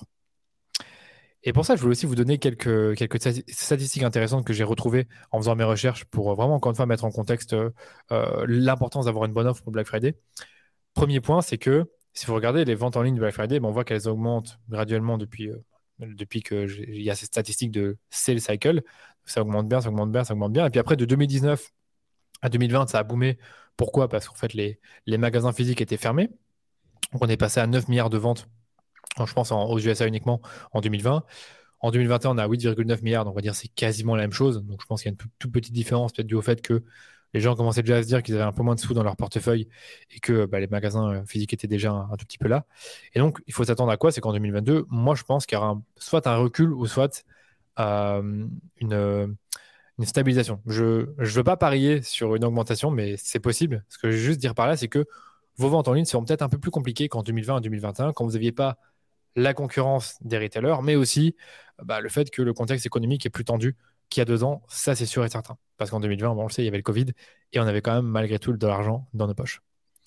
[SPEAKER 1] Et pour ça, je voulais aussi vous donner quelques, quelques stati- statistiques intéressantes que j'ai retrouvées en faisant mes recherches pour euh, vraiment, encore une fois, mettre en contexte euh, euh, l'importance d'avoir une bonne offre pour Black Friday. Premier point, c'est que si vous regardez les ventes en ligne de Black Friday, ben, on voit qu'elles augmentent graduellement depuis, euh, depuis que j'ai- il y a ces statistiques de sales cycle. Ça augmente bien, ça augmente bien, ça augmente bien. Et puis après, de deux mille dix-neuf à deux mille vingt, ça a boomé. Pourquoi? Parce qu'en fait, les, les magasins physiques étaient fermés. Donc, on est passé à neuf milliards de ventes, je pense, en- aux U S A uniquement en deux mille vingt. En deux mille vingt et un, on a huit virgule neuf milliards, donc on va dire que c'est quasiment la même chose. Donc je pense qu'il y a une toute, toute petite différence, peut-être dû au fait que les gens commençaient déjà à se dire qu'ils avaient un peu moins de sous dans leur portefeuille et que bah, les magasins euh, physiques étaient déjà un, un tout petit peu là. Et donc, il faut s'attendre à quoi? C'est qu'en deux mille vingt-deux, moi, je pense qu'il y aura un- soit un recul ou soit euh, une, euh, une stabilisation. Je ne veux pas parier sur une augmentation, mais c'est possible. Ce que je veux juste dire par là, c'est que vos ventes en ligne seront peut-être un peu plus compliquées qu'en deux mille vingt et deux mille vingt et un, quand vous n'aviez pas la concurrence des retailers, mais aussi bah, le fait que le contexte économique est plus tendu qu'il y a deux ans, ça c'est sûr et certain. Parce qu'en deux mille vingt, bon, on le sait, il y avait le Covid et on avait quand même malgré tout de l'argent dans nos poches.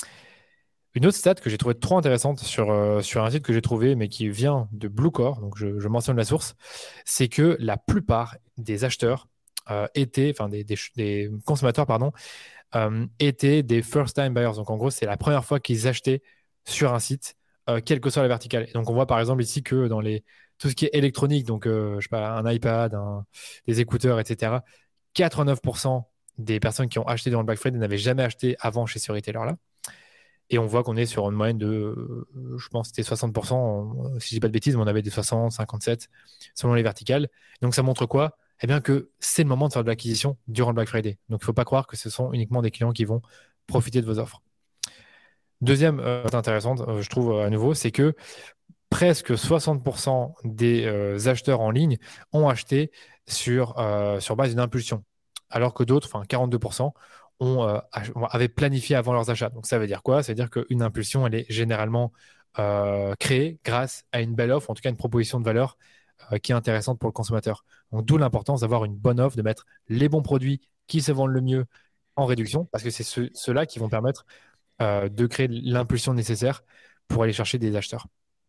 [SPEAKER 1] Une autre stat que j'ai trouvée trop intéressante sur, euh, sur un site que j'ai trouvé, mais qui vient de Bluecore, donc je, je mentionne la source, c'est que la plupart des acheteurs euh, étaient, enfin des, des, des consommateurs, pardon, euh, étaient des first-time buyers. Donc en gros, c'est la première fois qu'ils achetaient sur un site, euh, quelle que soit la verticale. Et donc on voit par exemple ici que dans les, tout ce qui est électronique, donc euh, je sais pas, un iPad, un- des écouteurs, et cetera, quatre-vingt-neuf pour cent des personnes qui ont acheté durant le Black Friday n'avaient jamais acheté avant chez ce retailer-là. Et on voit qu'on est sur une moyenne de, euh, je pense que c'était soixante pour cent, euh, si je dis pas de bêtises, mais on avait des soixante, cinquante-sept selon les verticales. Donc ça montre quoi? Eh bien que c'est le moment de faire de l'acquisition durant le Black Friday. Donc il ne faut pas croire que ce sont uniquement des clients qui vont profiter de vos offres. Deuxième euh, intéressante, euh, je trouve à nouveau, c'est que presque soixante pour cent des euh, acheteurs en ligne ont acheté sur, euh, sur base d'une impulsion, alors que d'autres, enfin quarante-deux pour cent, ont, euh, ach- avaient planifié avant leurs achats. Donc ça veut dire quoi? Ça veut dire qu'une impulsion, elle est généralement euh, créée grâce à une belle offre, en tout cas une proposition de valeur euh, qui est intéressante pour le consommateur. Donc d'où l'importance d'avoir une bonne offre, de mettre les bons produits qui se vendent le mieux en réduction, parce que c'est ceux- ceux-là qui vont permettre euh, de créer l'impulsion nécessaire pour aller chercher des acheteurs.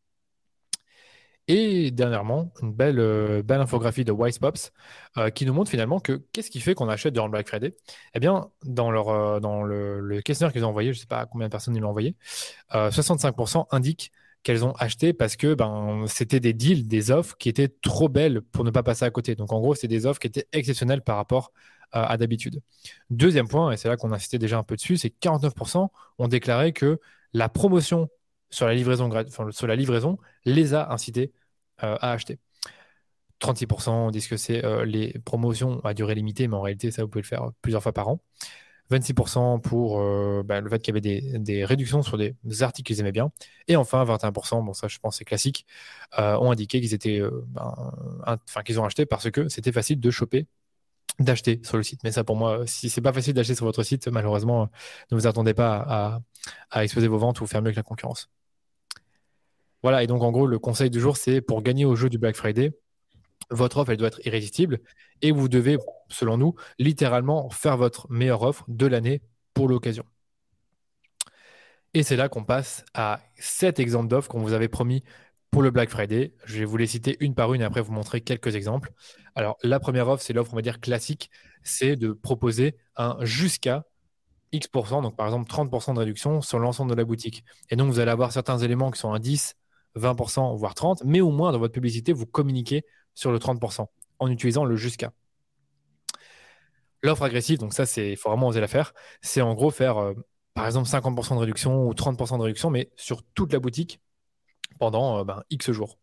[SPEAKER 1] Et dernièrement, une belle, euh, belle infographie de Wisepops euh, qui nous montre finalement que qu'est-ce qui fait qu'on achète durant le Black Friday. Eh bien, dans, leur, euh, dans le, le questionnaire qu'ils ont envoyé, je ne sais pas combien de personnes ils l'ont envoyé, euh, soixante-cinq pour cent indiquent qu'elles ont acheté parce que ben, c'était des deals, des offres qui étaient trop belles pour ne pas passer à côté. Donc en gros, c'est des offres qui étaient exceptionnelles par rapport euh, à d'habitude. Deuxième point, et c'est là qu'on insistait déjà un peu dessus, c'est que quarante-neuf pour cent ont déclaré que la promotion sur la livraison, enfin, sur la livraison les a incités euh, à acheter. trente-six pour cent disent que c'est euh, les promotions à durée limitée, mais en réalité, ça, vous pouvez le faire plusieurs fois par an. vingt-six pour cent pour euh, bah, le fait qu'il y avait des, des réductions sur des articles qu'ils aimaient bien. Et enfin, vingt et un pour cent, bon ça je pense c'est classique, euh, ont indiqué qu'ils étaient, euh, ben, enfin qu'ils ont acheté parce que c'était facile de choper, d'acheter sur le site. Mais ça pour moi, si c'est pas facile d'acheter sur votre site, malheureusement, ne vous attendez pas à, à exposer vos ventes ou faire mieux que la concurrence. Voilà, et donc en gros, le conseil du jour, c'est pour gagner au jeu du Black Friday, votre offre, elle doit être irrésistible et vous devez, selon nous, littéralement faire votre meilleure offre de l'année pour l'occasion. Et c'est là qu'on passe à sept exemples d'offres qu'on vous avait promis pour le Black Friday. Je vais vous les citer une par une et après vous montrer quelques exemples. Alors, la première offre, c'est l'offre, on va dire, classique. C'est de proposer un jusqu'à X%, donc par exemple trente pour cent de réduction sur l'ensemble de la boutique. Et donc, vous allez avoir certains éléments qui sont à dix, vingt pour cent, voire trente, mais au moins dans votre publicité, vous communiquez sur le trente pour cent en utilisant le jusqu'à. L'offre agressive, donc ça, c'est, il faut vraiment oser la faire. C'est en gros faire, euh, par exemple, cinquante pour cent de réduction ou trente pour cent de réduction, mais sur toute la boutique pendant euh, ben, X jours.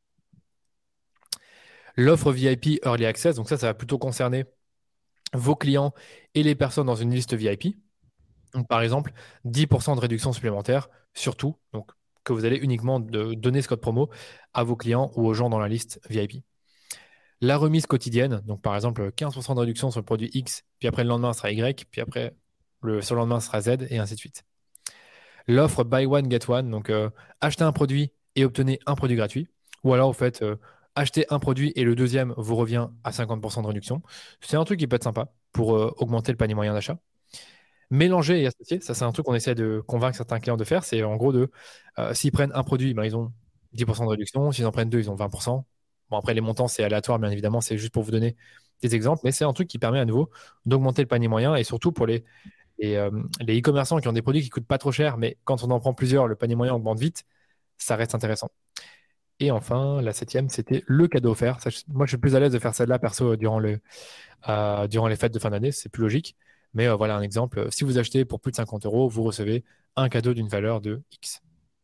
[SPEAKER 1] L'offre V I P Early Access, donc ça, ça va plutôt concerner vos clients et les personnes dans une liste V I P. Donc, par exemple, dix pour cent de réduction supplémentaire, surtout, donc que vous allez uniquement de donner ce code promo à vos clients ou aux gens dans la liste V I P. La remise quotidienne, donc par exemple quinze pour cent de réduction sur le produit X, puis après le lendemain ce sera Y, puis après le surlendemain ce sera Z, et ainsi de suite. L'offre Buy One Get One, donc euh, achetez un produit et obtenez un produit gratuit. Ou alors, vous faites euh, acheter un produit et le deuxième vous revient à cinquante pour cent de réduction. C'est un truc qui peut être sympa pour euh, augmenter le panier moyen d'achat. Mélanger et associer, ça c'est un truc qu'on essaie de convaincre certains clients de faire. C'est en gros de, euh, s'ils prennent un produit, ben, ils ont dix pour cent de réduction. S'ils en prennent deux, ils ont vingt pour cent. Bon, après, les montants, c'est aléatoire, bien évidemment. C'est juste pour vous donner des exemples. Mais c'est un truc qui permet à nouveau d'augmenter le panier moyen et surtout pour les, les, euh, les e-commerçants qui ont des produits qui coûtent pas trop cher, mais quand on en prend plusieurs, le panier moyen augmente vite. Ça reste intéressant. Et enfin, la septième, c'était le cadeau offert. Ça, je- moi, je suis plus à l'aise de faire celle-là perso durant, le, euh, durant les fêtes de fin d'année. C'est plus logique. Mais euh, voilà un exemple. Si vous achetez pour plus de cinquante euros, vous recevez un cadeau d'une valeur de X.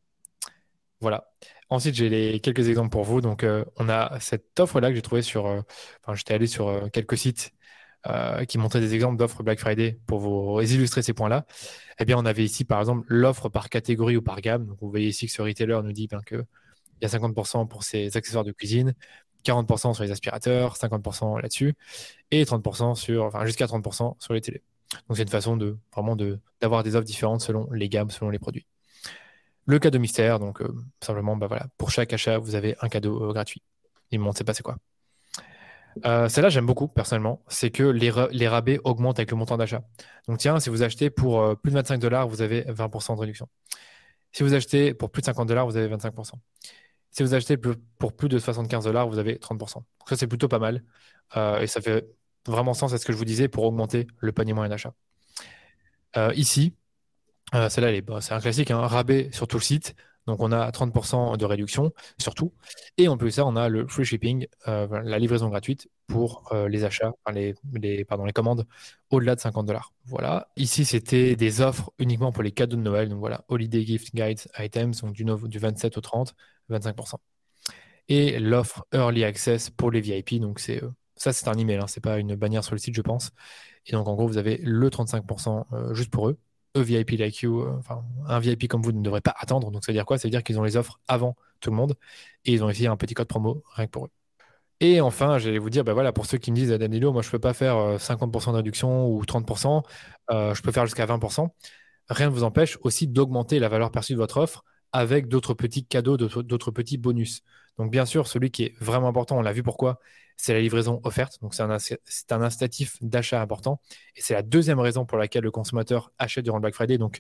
[SPEAKER 1] Voilà. Ensuite, j'ai les quelques exemples pour vous. Donc, euh, on a cette offre-là que j'ai trouvée sur. euh, Enfin, j'étais allé sur euh, quelques sites euh, qui montraient des exemples d'offres Black Friday pour vous illustrer ces points-là. Eh bien, on avait ici, par exemple, l'offre par catégorie ou par gamme. Donc, vous voyez ici que ce retailer nous dit ben, qu'il y a cinquante pour cent pour ses accessoires de cuisine, quarante pour cent sur les aspirateurs, cinquante pour cent là-dessus, et trente pour cent sur, enfin, jusqu'à trente pour cent sur les télés. Donc, c'est une façon de vraiment de, d'avoir des offres différentes selon les gammes, selon les produits. Le cadeau mystère, donc euh, simplement, bah voilà, pour chaque achat, vous avez un cadeau euh, gratuit. Il me montre, c'est pas c'est quoi. Euh, celle-là, j'aime beaucoup personnellement. C'est que les, ra- les rabais augmentent avec le montant d'achat. Donc, tiens, si vous achetez pour euh, plus de vingt-cinq dollars, vous avez vingt pour cent de réduction. Si vous achetez pour plus de cinquante dollars, vous avez vingt-cinq pour cent. Si vous achetez plus- pour plus de soixante-quinze dollars, vous avez trente pour cent. Donc, ça, c'est plutôt pas mal. Euh, et ça fait vraiment sens à ce que je vous disais pour augmenter le panier moyen d'achat. Euh, ici, Euh, celle-là, elle est- bah, c'est un classique, hein, rabais sur tout le site. Donc, on a trente pour cent de réduction sur tout. Et en plus de ça, on a le free shipping, euh, voilà, la livraison gratuite pour euh, les achats, enfin, les, les, pardon, les commandes au-delà de cinquante dollars. Voilà. Ici, c'était des offres uniquement pour les cadeaux de Noël. Donc, voilà, Holiday Gift Guides Items, donc du, no- du vingt-sept au trente, vingt-cinq pour cent. Et l'offre Early Access pour les V I P. Donc, c'est, euh, ça, c'est un email, hein, c'est pas une bannière sur le site, je pense. Et donc, en gros, vous avez le trente-cinq pour cent euh, juste pour eux. Eux, V I P like you, euh, enfin, un V I P comme vous ne devrez pas attendre. Donc, ça veut dire quoi? Ça veut dire qu'ils ont les offres avant tout le monde et ils ont ici un petit code promo rien que pour eux. Et enfin, j'allais vous dire, bah voilà, pour ceux qui me disent, Danilo, moi, je peux pas faire euh, cinquante pour cent de réduction ou trente pour cent, euh, je peux faire jusqu'à vingt pour cent. Rien ne vous empêche aussi d'augmenter la valeur perçue de votre offre avec d'autres petits cadeaux, d'autres d'autres petits bonus. Donc, bien sûr, celui qui est vraiment important, on l'a vu pourquoi, c'est la livraison offerte. Donc, c'est un, c'est un incitatif d'achat important. Et c'est la deuxième raison pour laquelle le consommateur achète durant le Black Friday. Donc,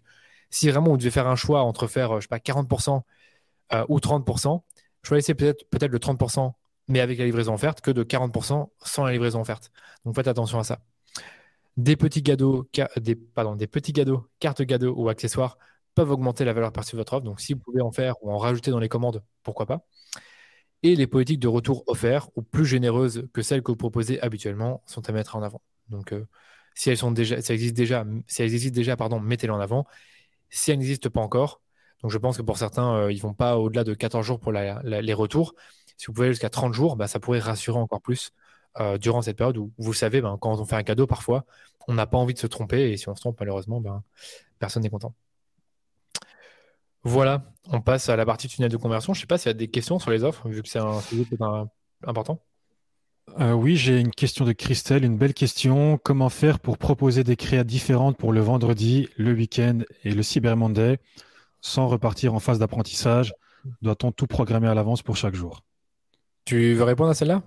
[SPEAKER 1] Si vraiment vous devez faire un choix entre faire, je sais pas, quarante pour cent euh, ou trente pour cent, choisissez peut-être peut-être le trente pour cent, mais avec la livraison offerte, que de quarante pour cent sans la livraison offerte. Donc faites attention à ça. Des petits cadeaux, ca- des, pardon, des petits cadeaux, cartes cadeaux ou accessoires peuvent augmenter la valeur perçue de votre offre. Donc si vous pouvez en faire ou en rajouter dans les commandes, pourquoi pas. Et les politiques de retour offerts ou plus généreuses que celles que vous proposez habituellement sont à mettre en avant. Donc euh, si elles sont déjà, si elles existent déjà, si elles existent déjà, pardon, mettez-les en avant. Si elles n'existent pas encore, donc je pense que pour certains, euh, ils ne vont pas au-delà de quatorze jours pour la- la- les retours. Si vous pouvez aller jusqu'à trente jours, bah, ça pourrait rassurer encore plus euh, durant cette période où, vous savez, ben, quand on fait un cadeau, parfois, on n'a pas envie de se tromper et si on se trompe, malheureusement, ben, personne n'est content. Voilà, on passe à la partie tunnel de conversion. Je ne sais pas s'il y a des questions sur les offres, vu que c'est un sujet peut-être un- important.
[SPEAKER 2] Euh, oui, j'ai une question de Christelle, une belle question. Comment faire pour proposer des créas différentes pour le vendredi, le week-end et le Cyber Monday sans repartir en phase d'apprentissage? Doit-on tout programmer à l'avance pour chaque jour?
[SPEAKER 1] Tu veux répondre à celle-là?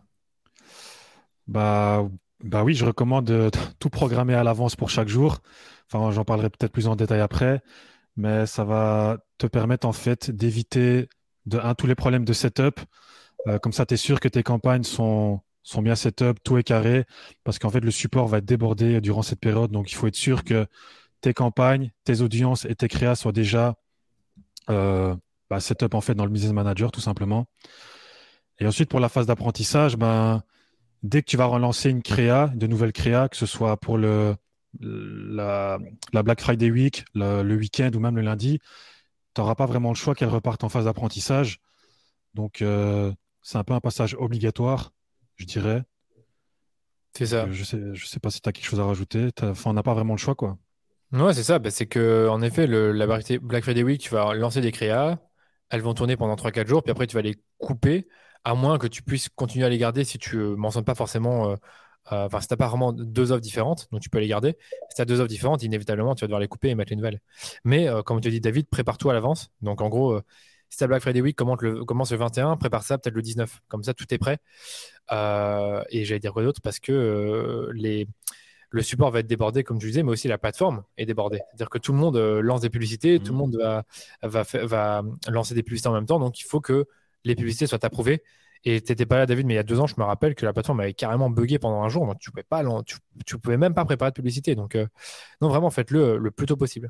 [SPEAKER 2] Bah, bah oui, je recommande de tout programmer à l'avance pour chaque jour. Enfin, j'en parlerai peut-être plus en détail après, mais ça va te permettre en fait d'éviter de un, tous les problèmes de setup. Euh, comme ça, tu es sûr que tes campagnes sont, sont bien setup, tout est carré, parce qu'en fait, le support va être débordé durant cette période. Donc, il faut être sûr que tes campagnes, tes audiences et tes créas soient déjà euh, bah, setup en fait dans le Business Manager, tout simplement. Et ensuite, pour la phase d'apprentissage, ben, dès que tu vas relancer une créa, de nouvelles créas, que ce soit pour le, la, la Black Friday Week, le, le week-end ou même le lundi, tu n'auras pas vraiment le choix qu'elles repartent en phase d'apprentissage. Donc, euh, c'est un peu un passage obligatoire, je dirais.
[SPEAKER 1] C'est
[SPEAKER 2] Donc,
[SPEAKER 1] ça.
[SPEAKER 2] euh, je sais, je sais pas si tu as quelque chose à rajouter. T'as- Enfin, on n'a pas vraiment le choix, quoi.
[SPEAKER 1] Ouais, c'est ça. Bah, c'est que, en effet, le, la variété Black Friday Week, tu vas lancer des créas, elles vont tourner pendant trois quatre jours, puis après, tu vas les couper, à moins que tu puisses continuer à les garder si tu ne mentionnes pas forcément. euh, euh, Enfin, si tu n'as pas vraiment deux offres différentes, donc tu peux les garder. Si tu as deux offres différentes, inévitablement, tu vas devoir les couper et mettre les nouvelles. Mais, euh, comme te dit David, prépare-toi à l'avance. Donc, en gros, euh, si ta Black Friday Week commence le, commence le vingt et un, prépare ça peut-être le dix-neuf. Comme ça, tout est prêt. Euh, et j'allais dire quoi d'autre? Parce que euh, les le support va être débordé, comme tu disais, mais aussi la plateforme est débordée. C'est-à-dire que tout le monde euh, lance des publicités, tout le
[SPEAKER 2] Mhm.
[SPEAKER 1] monde va, va, fa- va lancer des publicités en même temps, donc il faut que les publicités soient approuvées. Et tu n'étais pas là, David, mais il y a deux ans, je me rappelle que la plateforme avait carrément buggé pendant un jour, donc tu pouvais pas, lan- tu, tu pouvais même pas préparer de publicité. Donc, euh, non, vraiment, faites-le euh, le plus tôt possible.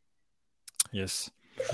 [SPEAKER 2] Yes.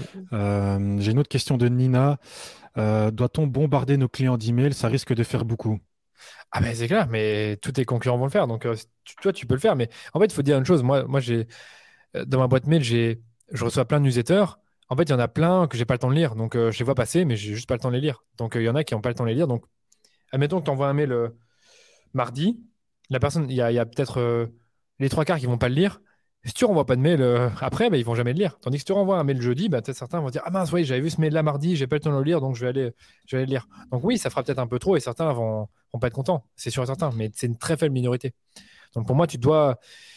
[SPEAKER 2] Euh, j'ai une autre question de Nina. Euh, doit-on bombarder nos clients d'email? Ça risque de faire beaucoup.
[SPEAKER 1] Ah ben c'est clair, mais tous tes concurrents vont le faire, donc euh, tu- toi, tu peux le faire. Mais en fait, il faut dire une chose. Moi, moi j'ai euh, dans ma boîte mail, j'ai, je reçois plein de newsletters. En fait, il y en a plein que j'ai pas le temps de lire. Donc, euh, je les vois passer, mais j'ai juste pas le temps de les lire. Donc, euh, il y en a qui n'ont pas le temps de les lire. Donc, admettons que tu envoies un mail euh, mardi. La personne, il y a, il y a peut-être euh, les trois quarts qui vont pas le lire. Si tu renvoies pas de mail euh, après, bah, ils vont jamais le lire. Tandis que si tu renvoies un mail jeudi, bah, peut-être certains vont dire ah mince, oui, j'avais vu ce mail là mardi, j'ai pas le temps de le lire, donc je vais aller, je vais aller le lire. Donc, oui, ça fera peut-être un peu trop et certains vont, vont pas être contents. C'est sûr et certain, mais c'est une très faible minorité. Donc, pour moi, tu dois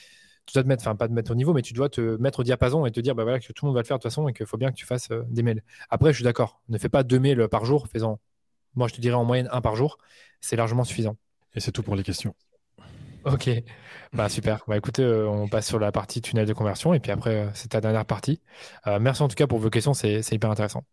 [SPEAKER 1] tu dois te mettre, enfin pas te mettre au niveau, mais tu dois te mettre au diapason et te dire bah voilà, que tout le monde va le faire de toute façon et qu'il faut bien que tu fasses euh, des mails. Après, je suis d'accord, ne fais pas deux mails par jour, fais-en, moi je te dirais en moyenne un par jour, c'est largement suffisant.
[SPEAKER 2] Et c'est tout pour les questions.
[SPEAKER 1] Ok, bah super. Bah écoutez, euh, on passe sur la partie tunnel de conversion et puis après, euh, c'est ta dernière partie. Euh, merci en tout cas pour vos questions, c'est c'est hyper intéressant.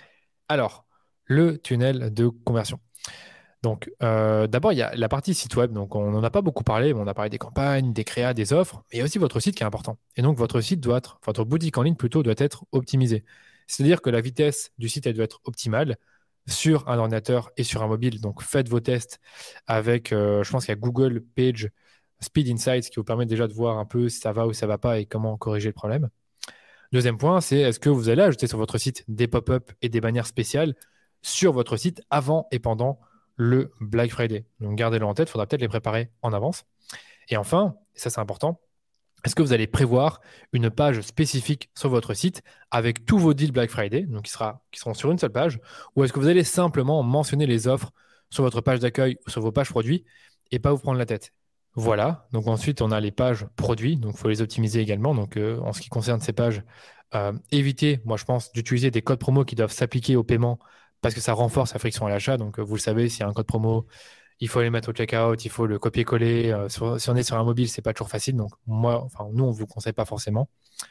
[SPEAKER 1] Alors, le tunnel de conversion. Donc, euh, d'abord, il y a la partie site web. Donc, on n'en a pas beaucoup parlé, mais on a parlé des campagnes, des créas, des offres, mais il y a aussi votre site qui est important. Et donc, votre site doit être, votre boutique en ligne plutôt doit être optimisée. C'est-à-dire que la vitesse du site, elle doit être optimale sur un ordinateur et sur un mobile. Donc, faites vos tests avec, euh, je pense qu'il y a Google Page Speed Insights qui vous permet déjà de voir un peu si ça va ou ça va pas et comment corriger le problème. Deuxième point, c'est est-ce que vous allez ajouter sur votre site des pop-up et des bannières spéciales sur votre site avant et pendant le Black Friday. Donc gardez-le en tête, il faudra peut-être les préparer en avance. Et enfin, et ça c'est important, est-ce que vous allez prévoir une page spécifique sur votre site avec tous vos deals Black Friday, donc qui, sera, qui seront sur une seule page, ou est-ce que vous allez simplement mentionner les offres sur votre page d'accueil ou sur vos pages produits et pas vous prendre la tête? Voilà, donc ensuite on a les pages produits, donc il faut les optimiser également. Donc euh, en ce qui concerne ces pages, euh, évitez, moi je pense, d'utiliser des codes promo qui doivent s'appliquer au paiement parce que ça renforce la friction à l'achat. Donc euh, vous le savez, s'il y a un code promo, il faut aller mettre au checkout, il faut le copier-coller. Euh, sur- si on est sur un mobile, c'est pas toujours facile. Donc moi, enfin nous, on vous le conseille pas forcément.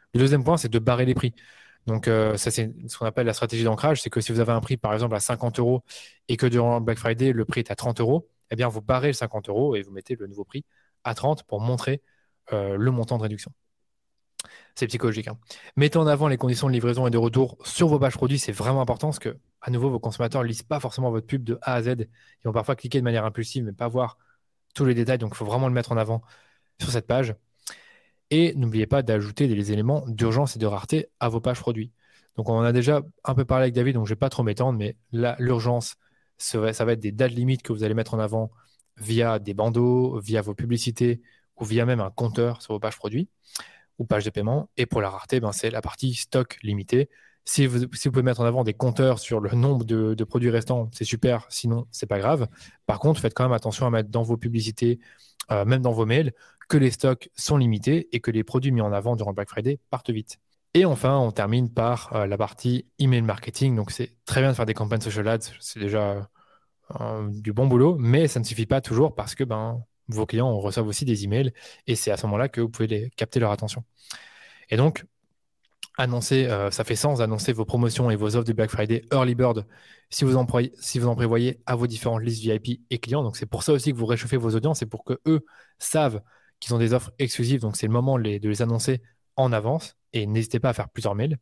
[SPEAKER 1] Le deuxième point, c'est de barrer les prix. Donc, euh, ça, c'est ce qu'on appelle la stratégie d'ancrage. C'est que si vous avez un prix, par exemple, à cinquante euros et que durant le Black Friday, le prix est à trente euros, eh bien, vous barrez le cinquante euros et vous mettez le nouveau prix à trente pour montrer euh, le montant de réduction. C'est psychologique. Hein. Mettez en avant les conditions de livraison et de retour sur vos pages produits. C'est vraiment important parce que, à nouveau, vos consommateurs ne lisent pas forcément votre pub de A à Z. Ils vont parfois cliquer de manière impulsive, mais pas voir tous les détails. Donc, il faut vraiment le mettre en avant sur cette page. Et n'oubliez pas d'ajouter des éléments d'urgence et de rareté à vos pages produits. Donc, on en a déjà un peu parlé avec David, donc je ne vais pas trop m'étendre, mais là, l'urgence, ça va, ça va être des dates limites que vous allez mettre en avant via des bandeaux, via vos publicités ou via même un compteur sur vos pages produits ou pages de paiement. Et pour la rareté, ben, c'est la partie stock limité. Si vous, si vous pouvez mettre en avant des compteurs sur le nombre de, de produits restants, c'est super, sinon, c'est pas grave. Par contre, faites quand même attention à mettre dans vos publicités, euh, même dans vos mails, que les stocks sont limités et que les produits mis en avant durant le Black Friday partent vite. Et enfin, on termine par euh, la partie email marketing. Donc, c'est très bien de faire des campagnes social ads, c'est déjà euh, du bon boulot, mais ça ne suffit pas toujours parce que ben, vos clients reçoivent aussi des emails et c'est à ce moment-là que vous pouvez les capter leur attention. Et donc, annoncer, euh, ça fait sens d'annoncer vos promotions et vos offres du Black Friday Early Bird si vous en, prévoyez, si vous en prévoyez à vos différentes listes V I P et clients. Donc, c'est pour ça aussi que vous réchauffez vos audiences, c'est pour que eux savent qu'ils ont des offres exclusives. Donc, c'est le moment de les, de les annoncer en avance et n'hésitez pas à faire plusieurs mails.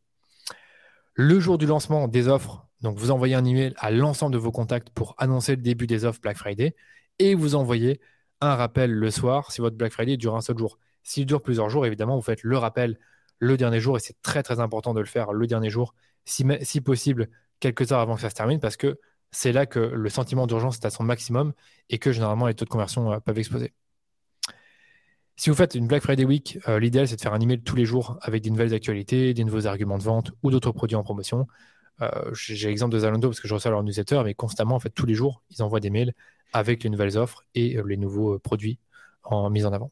[SPEAKER 1] Le jour du lancement des offres, donc vous envoyez un email à l'ensemble de vos contacts pour annoncer le début des offres Black Friday et vous envoyez un rappel le soir si votre Black Friday dure un seul jour. S'il dure plusieurs jours, évidemment, vous faites le rappel le dernier jour et c'est très très important de le faire le dernier jour, si, si possible quelques heures avant que ça se termine parce que c'est là que le sentiment d'urgence est à son maximum et que généralement les taux de conversion euh, peuvent exploser. Si vous faites une Black Friday Week, euh, l'idéal, c'est de faire un email tous les jours avec des nouvelles actualités, des nouveaux arguments de vente ou d'autres produits en promotion. Euh, j'ai l'exemple de Zalando parce que je reçois leur newsletter, mais constamment, en fait, tous les jours, ils envoient des mails avec les nouvelles offres et euh, les nouveaux euh, produits en mise en avant.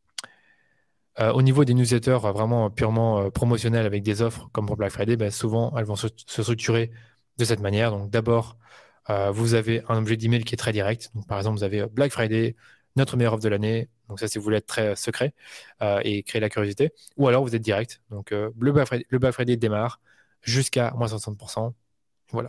[SPEAKER 1] Euh, au niveau des newsletters euh, vraiment purement euh, promotionnels avec des offres comme pour Black Friday, bah, souvent, elles vont se, se structurer de cette manière. Donc, d'abord, euh, vous avez un objet d'email qui est très direct. Donc, par exemple, vous avez Black Friday, notre meilleure offre de l'année. Donc ça, si vous voulez être très secret euh, et créer la curiosité. Ou alors, vous êtes direct. Donc euh, le, Black Friday, le Black Friday démarre jusqu'à moins soixante pour cent. Voilà.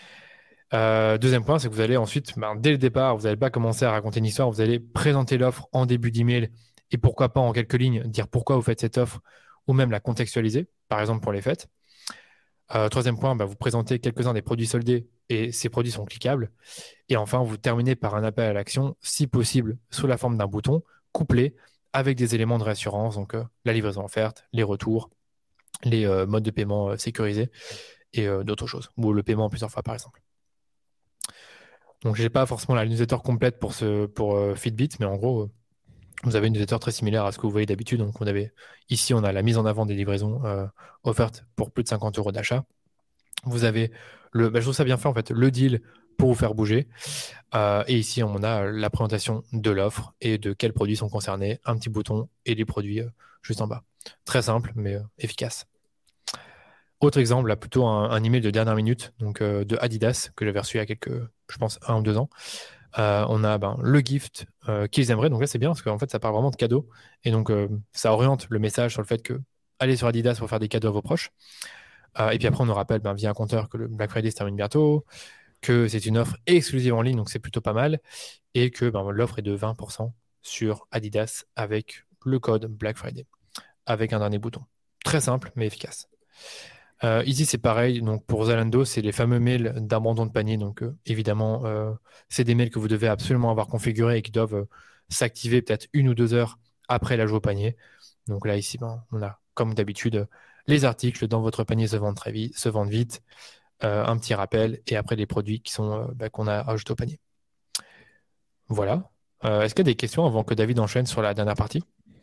[SPEAKER 1] Euh, deuxième point, c'est que vous allez ensuite, ben, dès le départ, vous n'allez pas commencer à raconter une histoire. Vous allez présenter l'offre en début d'email et pourquoi pas en quelques lignes dire pourquoi vous faites cette offre ou même la contextualiser, par exemple pour les fêtes. Euh, troisième point, ben, vous présentez quelques-uns des produits soldés et ces produits sont cliquables. Et enfin, vous terminez par un appel à l'action, si possible, sous la forme d'un bouton, couplé avec des éléments de réassurance, donc euh, la livraison offerte, les retours, les euh, modes de paiement euh, sécurisés et euh, d'autres choses, ou le paiement en plusieurs fois, par exemple. Donc, je n'ai pas forcément la newsletter complète pour, ce, pour euh, Fitbit, mais en gros, euh, vous avez une newsletter très similaire à ce que vous voyez d'habitude. Donc, on avait, ici, on a la mise en avant des livraisons euh, offertes pour plus de cinquante euros d'achat. Vous avez, le, bah, je trouve ça bien fait en fait, le deal pour vous faire bouger. Euh, et ici, on a la présentation de l'offre et de quels produits sont concernés, un petit bouton et les produits euh, juste en bas. Très simple, mais euh, efficace. Autre exemple, là, plutôt un, un email de dernière minute, donc euh, de Adidas, que j'avais reçu il y a quelques, je pense, un ou deux ans. Euh, on a ben, le gift euh, qu'ils aimeraient. Donc là, c'est bien parce qu'en fait, ça parle vraiment de cadeaux. Et donc, euh, ça oriente le message sur le fait que allez sur Adidas pour faire des cadeaux à vos proches. Euh, et puis après, on nous rappelle ben, via un compteur que le Black Friday se termine bientôt, que c'est une offre exclusive en ligne, donc c'est plutôt pas mal, et que ben, l'offre est de vingt pour cent sur Adidas avec le code Black Friday, avec un dernier bouton. Très simple, mais efficace. Euh, ici, c'est pareil. Donc pour Zalando, c'est les fameux mails d'abandon de panier. Donc euh, évidemment, euh, c'est des mails que vous devez absolument avoir configurés et qui doivent euh, s'activer peut-être une ou deux heures après l'ajout au panier. Donc là, ici, ben, on a, comme d'habitude, les articles dans votre panier se vendent très vite, se vendent vite, euh, un petit rappel et après les produits qui sont euh, bah, qu'on a ajoutés au panier. Voilà. Euh, est-ce qu'il y a des questions avant que David enchaîne sur la dernière partie?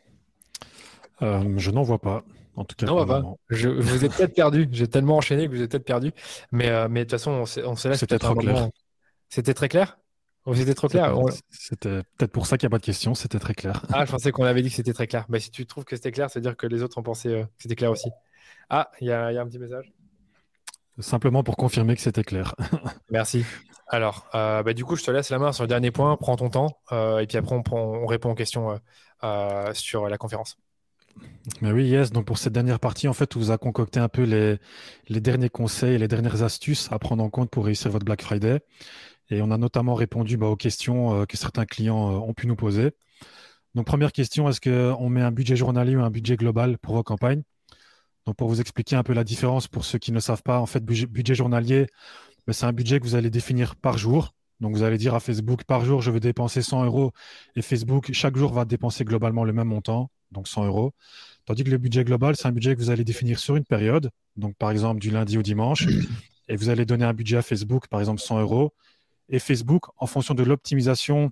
[SPEAKER 2] euh, Je n'en vois pas. En tout cas,
[SPEAKER 1] Non,
[SPEAKER 2] pour
[SPEAKER 1] bah,
[SPEAKER 2] le
[SPEAKER 1] bah,
[SPEAKER 2] moment.
[SPEAKER 1] je, je vous ai peut-être perdu. J'ai tellement enchaîné que vous êtes peut-être perdu. Mais, euh, mais de toute façon, on se, on se laisse
[SPEAKER 2] C'était
[SPEAKER 1] peut-être un
[SPEAKER 2] trop clair.
[SPEAKER 1] moment. C'était très clair? Oh, c'était trop
[SPEAKER 2] C'était
[SPEAKER 1] clair? On-
[SPEAKER 2] c'était peut-être pour ça qu'il n'y a pas de questions. C'était très clair.
[SPEAKER 1] Ah, je pensais qu'on avait dit que c'était très clair. Bah, si tu trouves que c'était clair, c'est-à-dire que les autres ont pensé euh, que c'était clair aussi. Ah, il y a, il y a un petit message.
[SPEAKER 2] Simplement pour confirmer que c'était clair.
[SPEAKER 1] Merci. Alors, euh, bah, du coup, je te laisse la main sur le dernier point. Prends ton temps. Euh, et puis après, on, prend- on répond aux questions euh, euh, sur la conférence.
[SPEAKER 2] Mais oui, yes. Donc pour cette dernière partie, en fait, on vous a concocté un peu les, les derniers conseils et les dernières astuces à prendre en compte pour réussir votre Black Friday. Et on a notamment répondu bah, aux questions euh, que certains clients euh, ont pu nous poser. Donc première question, est-ce qu'on met un budget journalier ou un budget global pour vos campagnes? Donc pour vous expliquer un peu la différence pour ceux qui ne savent pas, en fait, budget, budget journalier, bah, c'est un budget que vous allez définir par jour. Donc vous allez dire à Facebook, par jour, je veux dépenser cent euros et Facebook, chaque jour, va dépenser globalement le même montant, donc cent euros. Tandis que le budget global, c'est un budget que vous allez définir sur une période, donc par exemple du lundi au dimanche, et vous allez donner un budget à Facebook, par exemple cent euros. Et Facebook, en fonction de l'optimisation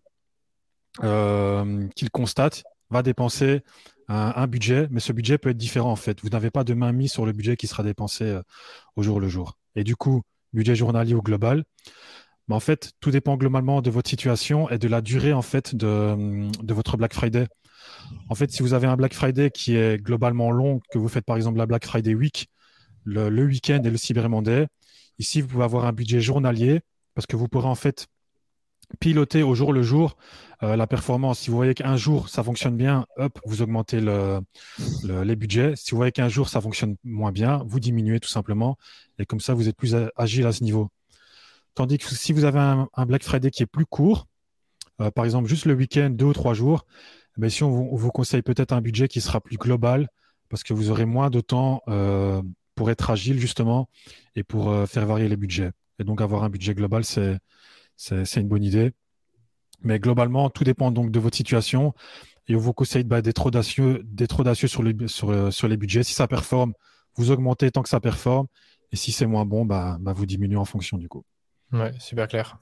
[SPEAKER 2] euh, qu'il constate, va dépenser un, un budget, mais ce budget peut être différent en fait. Vous n'avez pas de main mise sur le budget qui sera dépensé euh, au jour le jour. Et du coup, budget journalier ou global, mais en fait, tout dépend globalement de votre situation et de la durée en fait de, de votre Black Friday. En fait, si vous avez un Black Friday qui est globalement long, que vous faites par exemple la Black Friday Week, le, le week-end et le Cyber Monday, ici, vous pouvez avoir un budget journalier parce que vous pourrez en fait piloter au jour le jour euh, la performance. Si vous voyez qu'un jour, ça fonctionne bien, hop, vous augmentez le, le, les budgets. Si vous voyez qu'un jour, ça fonctionne moins bien, vous diminuez tout simplement. Et comme ça, vous êtes plus agile à ce niveau. Tandis que si vous avez un, un Black Friday qui est plus court, euh, par exemple juste le week-end, deux ou trois jours, mais si on vous, on vous conseille peut-être un budget qui sera plus global, parce que vous aurez moins de temps euh, pour être agile justement et pour euh, faire varier les budgets. Et donc avoir un budget global, c'est, c'est, c'est une bonne idée. Mais globalement, tout dépend donc de votre situation. Et on vous conseille bah, d'être audacieux, d'être audacieux sur les, sur, sur les budgets. Si ça performe, vous augmentez tant que ça performe. Et si c'est moins bon, bah, bah, vous diminuez en fonction du coup.
[SPEAKER 1] Ouais, super clair.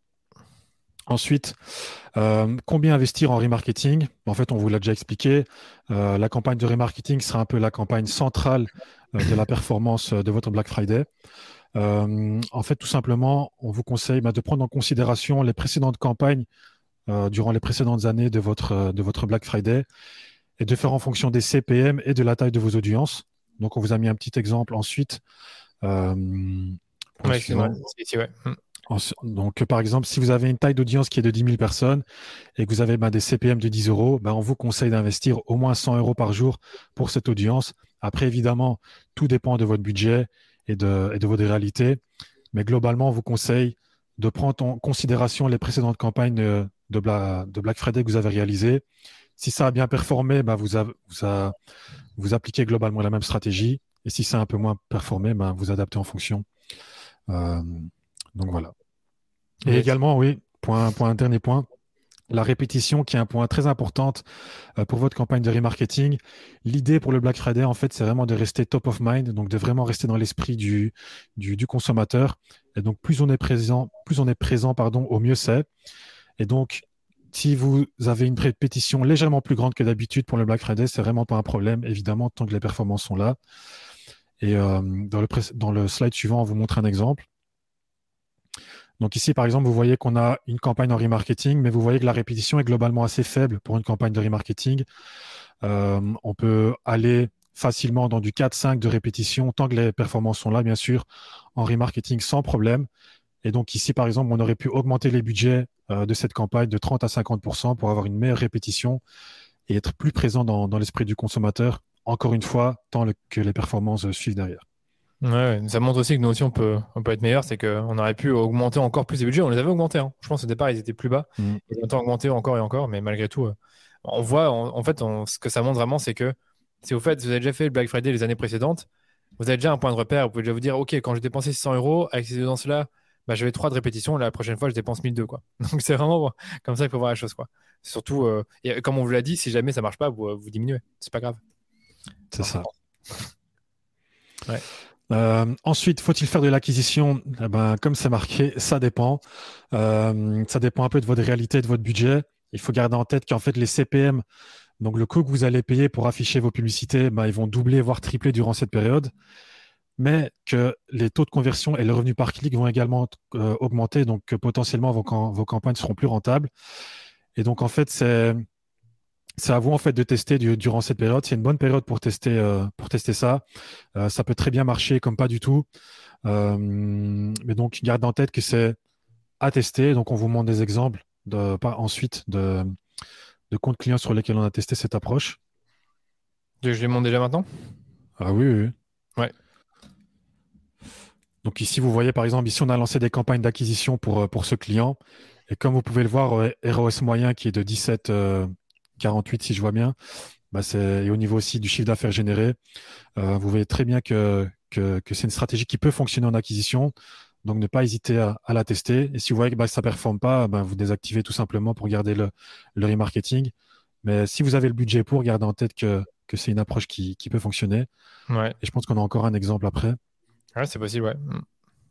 [SPEAKER 2] Ensuite, euh, combien investir en remarketing? En fait, on vous l'a déjà expliqué. Euh, la campagne de remarketing sera un peu la campagne centrale euh, de la performance euh, de votre Black Friday. Euh, en fait, tout simplement, on vous conseille bah, de prendre en considération les précédentes campagnes euh, durant les précédentes années de votre, euh, de votre Black Friday et de faire en fonction des C P M et de la taille de vos audiences. Donc, on vous a mis un petit exemple ensuite. Euh,
[SPEAKER 1] Ouais, excuse-moi. Si, si, ouais. Hmm.
[SPEAKER 2] Donc, par exemple, si vous avez une taille d'audience qui est de dix mille personnes et que vous avez ben, des C P M de dix euros, ben, on vous conseille d'investir au moins cent euros par jour pour cette audience. Après, évidemment, tout dépend de votre budget et de, et de votre réalité. Mais globalement, on vous conseille de prendre en considération les précédentes campagnes de, de, Bla, de Black Friday que vous avez réalisées. Si ça a bien performé, ben, vous, a, vous, a, vous appliquez globalement la même stratégie. Et si ça a un peu moins performé, ben, vous adaptez en fonction. Euh, donc voilà. Et
[SPEAKER 1] Yes.
[SPEAKER 2] également, oui, point, point, dernier point, la répétition qui est un point très important euh, pour votre campagne de remarketing. L'idée pour le Black Friday, en fait, c'est vraiment de rester top of mind, donc de vraiment rester dans l'esprit du, du, du consommateur. Et donc, plus on est présent, plus on est présent, pardon, au mieux c'est. Et donc, si vous avez une répétition légèrement plus grande que d'habitude pour le Black Friday, c'est vraiment pas un problème, évidemment, tant que les performances sont là. Et euh, dans, le pré- dans le slide suivant, on vous montre un exemple. Donc ici, par exemple, vous voyez qu'on a une campagne en remarketing, mais vous voyez que la répétition est globalement assez faible pour une campagne de remarketing. Euh, on peut aller facilement dans du quatre cinq de répétition, tant que les performances sont là, bien sûr, en remarketing sans problème. Et donc ici, par exemple, on aurait pu augmenter les budgets euh, de cette campagne de trente à cinquante pour cent pour avoir une meilleure répétition et être plus présent dans, dans l'esprit du consommateur, encore une fois, tant le- que les performances euh, suivent derrière.
[SPEAKER 1] Ouais, ça montre aussi que nous aussi on peut, on peut être meilleur, c'est qu'on aurait pu augmenter encore plus les budgets. On les avait augmentés, hein. Je pense au départ ils étaient plus bas.
[SPEAKER 2] Mm.
[SPEAKER 1] Ils ont augmenté encore et encore, mais malgré tout, euh, on voit en, en fait on- ce que ça montre vraiment, c'est que si vous faites, vous avez déjà fait le Black Friday les années précédentes, vous avez déjà un point de repère. Vous pouvez déjà vous dire, ok, quand j'ai dépensé six cents euros avec ces audiences-là, bah, j'avais trois de répétition. La prochaine fois, je dépense mille deux, quoi. Donc c'est vraiment comme ça qu'il faut voir la chose, quoi. Surtout, euh, et comme on vous l'a dit, si jamais ça marche pas, vous, vous diminuez. C'est pas grave.
[SPEAKER 2] C'est ça.
[SPEAKER 1] Ouais.
[SPEAKER 2] Euh, ensuite, faut-il faire de l'acquisition? Eh ben, comme c'est marqué, ça dépend. Euh, ça dépend un peu de votre réalité, de votre budget. Il faut garder en tête qu'en fait, les C P M, donc le coût que vous allez payer pour afficher vos publicités, ben, ils vont doubler, voire tripler durant cette période. Mais que les taux de conversion et le revenu par clic vont également euh, augmenter. Donc, que potentiellement, vos, cam- vos campagnes seront plus rentables. Et donc, en fait, c'est c'est à vous en fait de tester du- durant cette période. C'est une bonne période pour tester, euh, pour tester ça. Euh, ça peut très bien marcher comme pas du tout. Euh, mais donc, gardez en tête que c'est à tester. Donc, on vous montre des exemples de, pas ensuite de, de comptes clients sur lesquels on a testé cette approche.
[SPEAKER 1] Je les montre déjà maintenant?
[SPEAKER 2] Ah oui, oui.
[SPEAKER 1] Ouais.
[SPEAKER 2] Donc ici, vous voyez par exemple, ici on a lancé des campagnes d'acquisition pour, euh, pour ce client. Et comme vous pouvez le voir, euh, R O S moyen qui est de dix-sept virgule quarante-huit si je vois bien, bah c'est, et au niveau aussi du chiffre d'affaires généré, euh, vous voyez très bien que, que, que c'est une stratégie qui peut fonctionner en acquisition. Donc ne pas hésiter à, à la tester. Et si vous voyez que bah, ça ne performe pas, bah, vous désactivez tout simplement pour garder le, le remarketing. Mais si vous avez le budget pour, gardez en tête que, que c'est une approche qui, qui peut fonctionner.
[SPEAKER 1] Ouais.
[SPEAKER 2] Et je pense qu'on a encore un exemple après.
[SPEAKER 1] Ouais, c'est possible, ouais. Mm.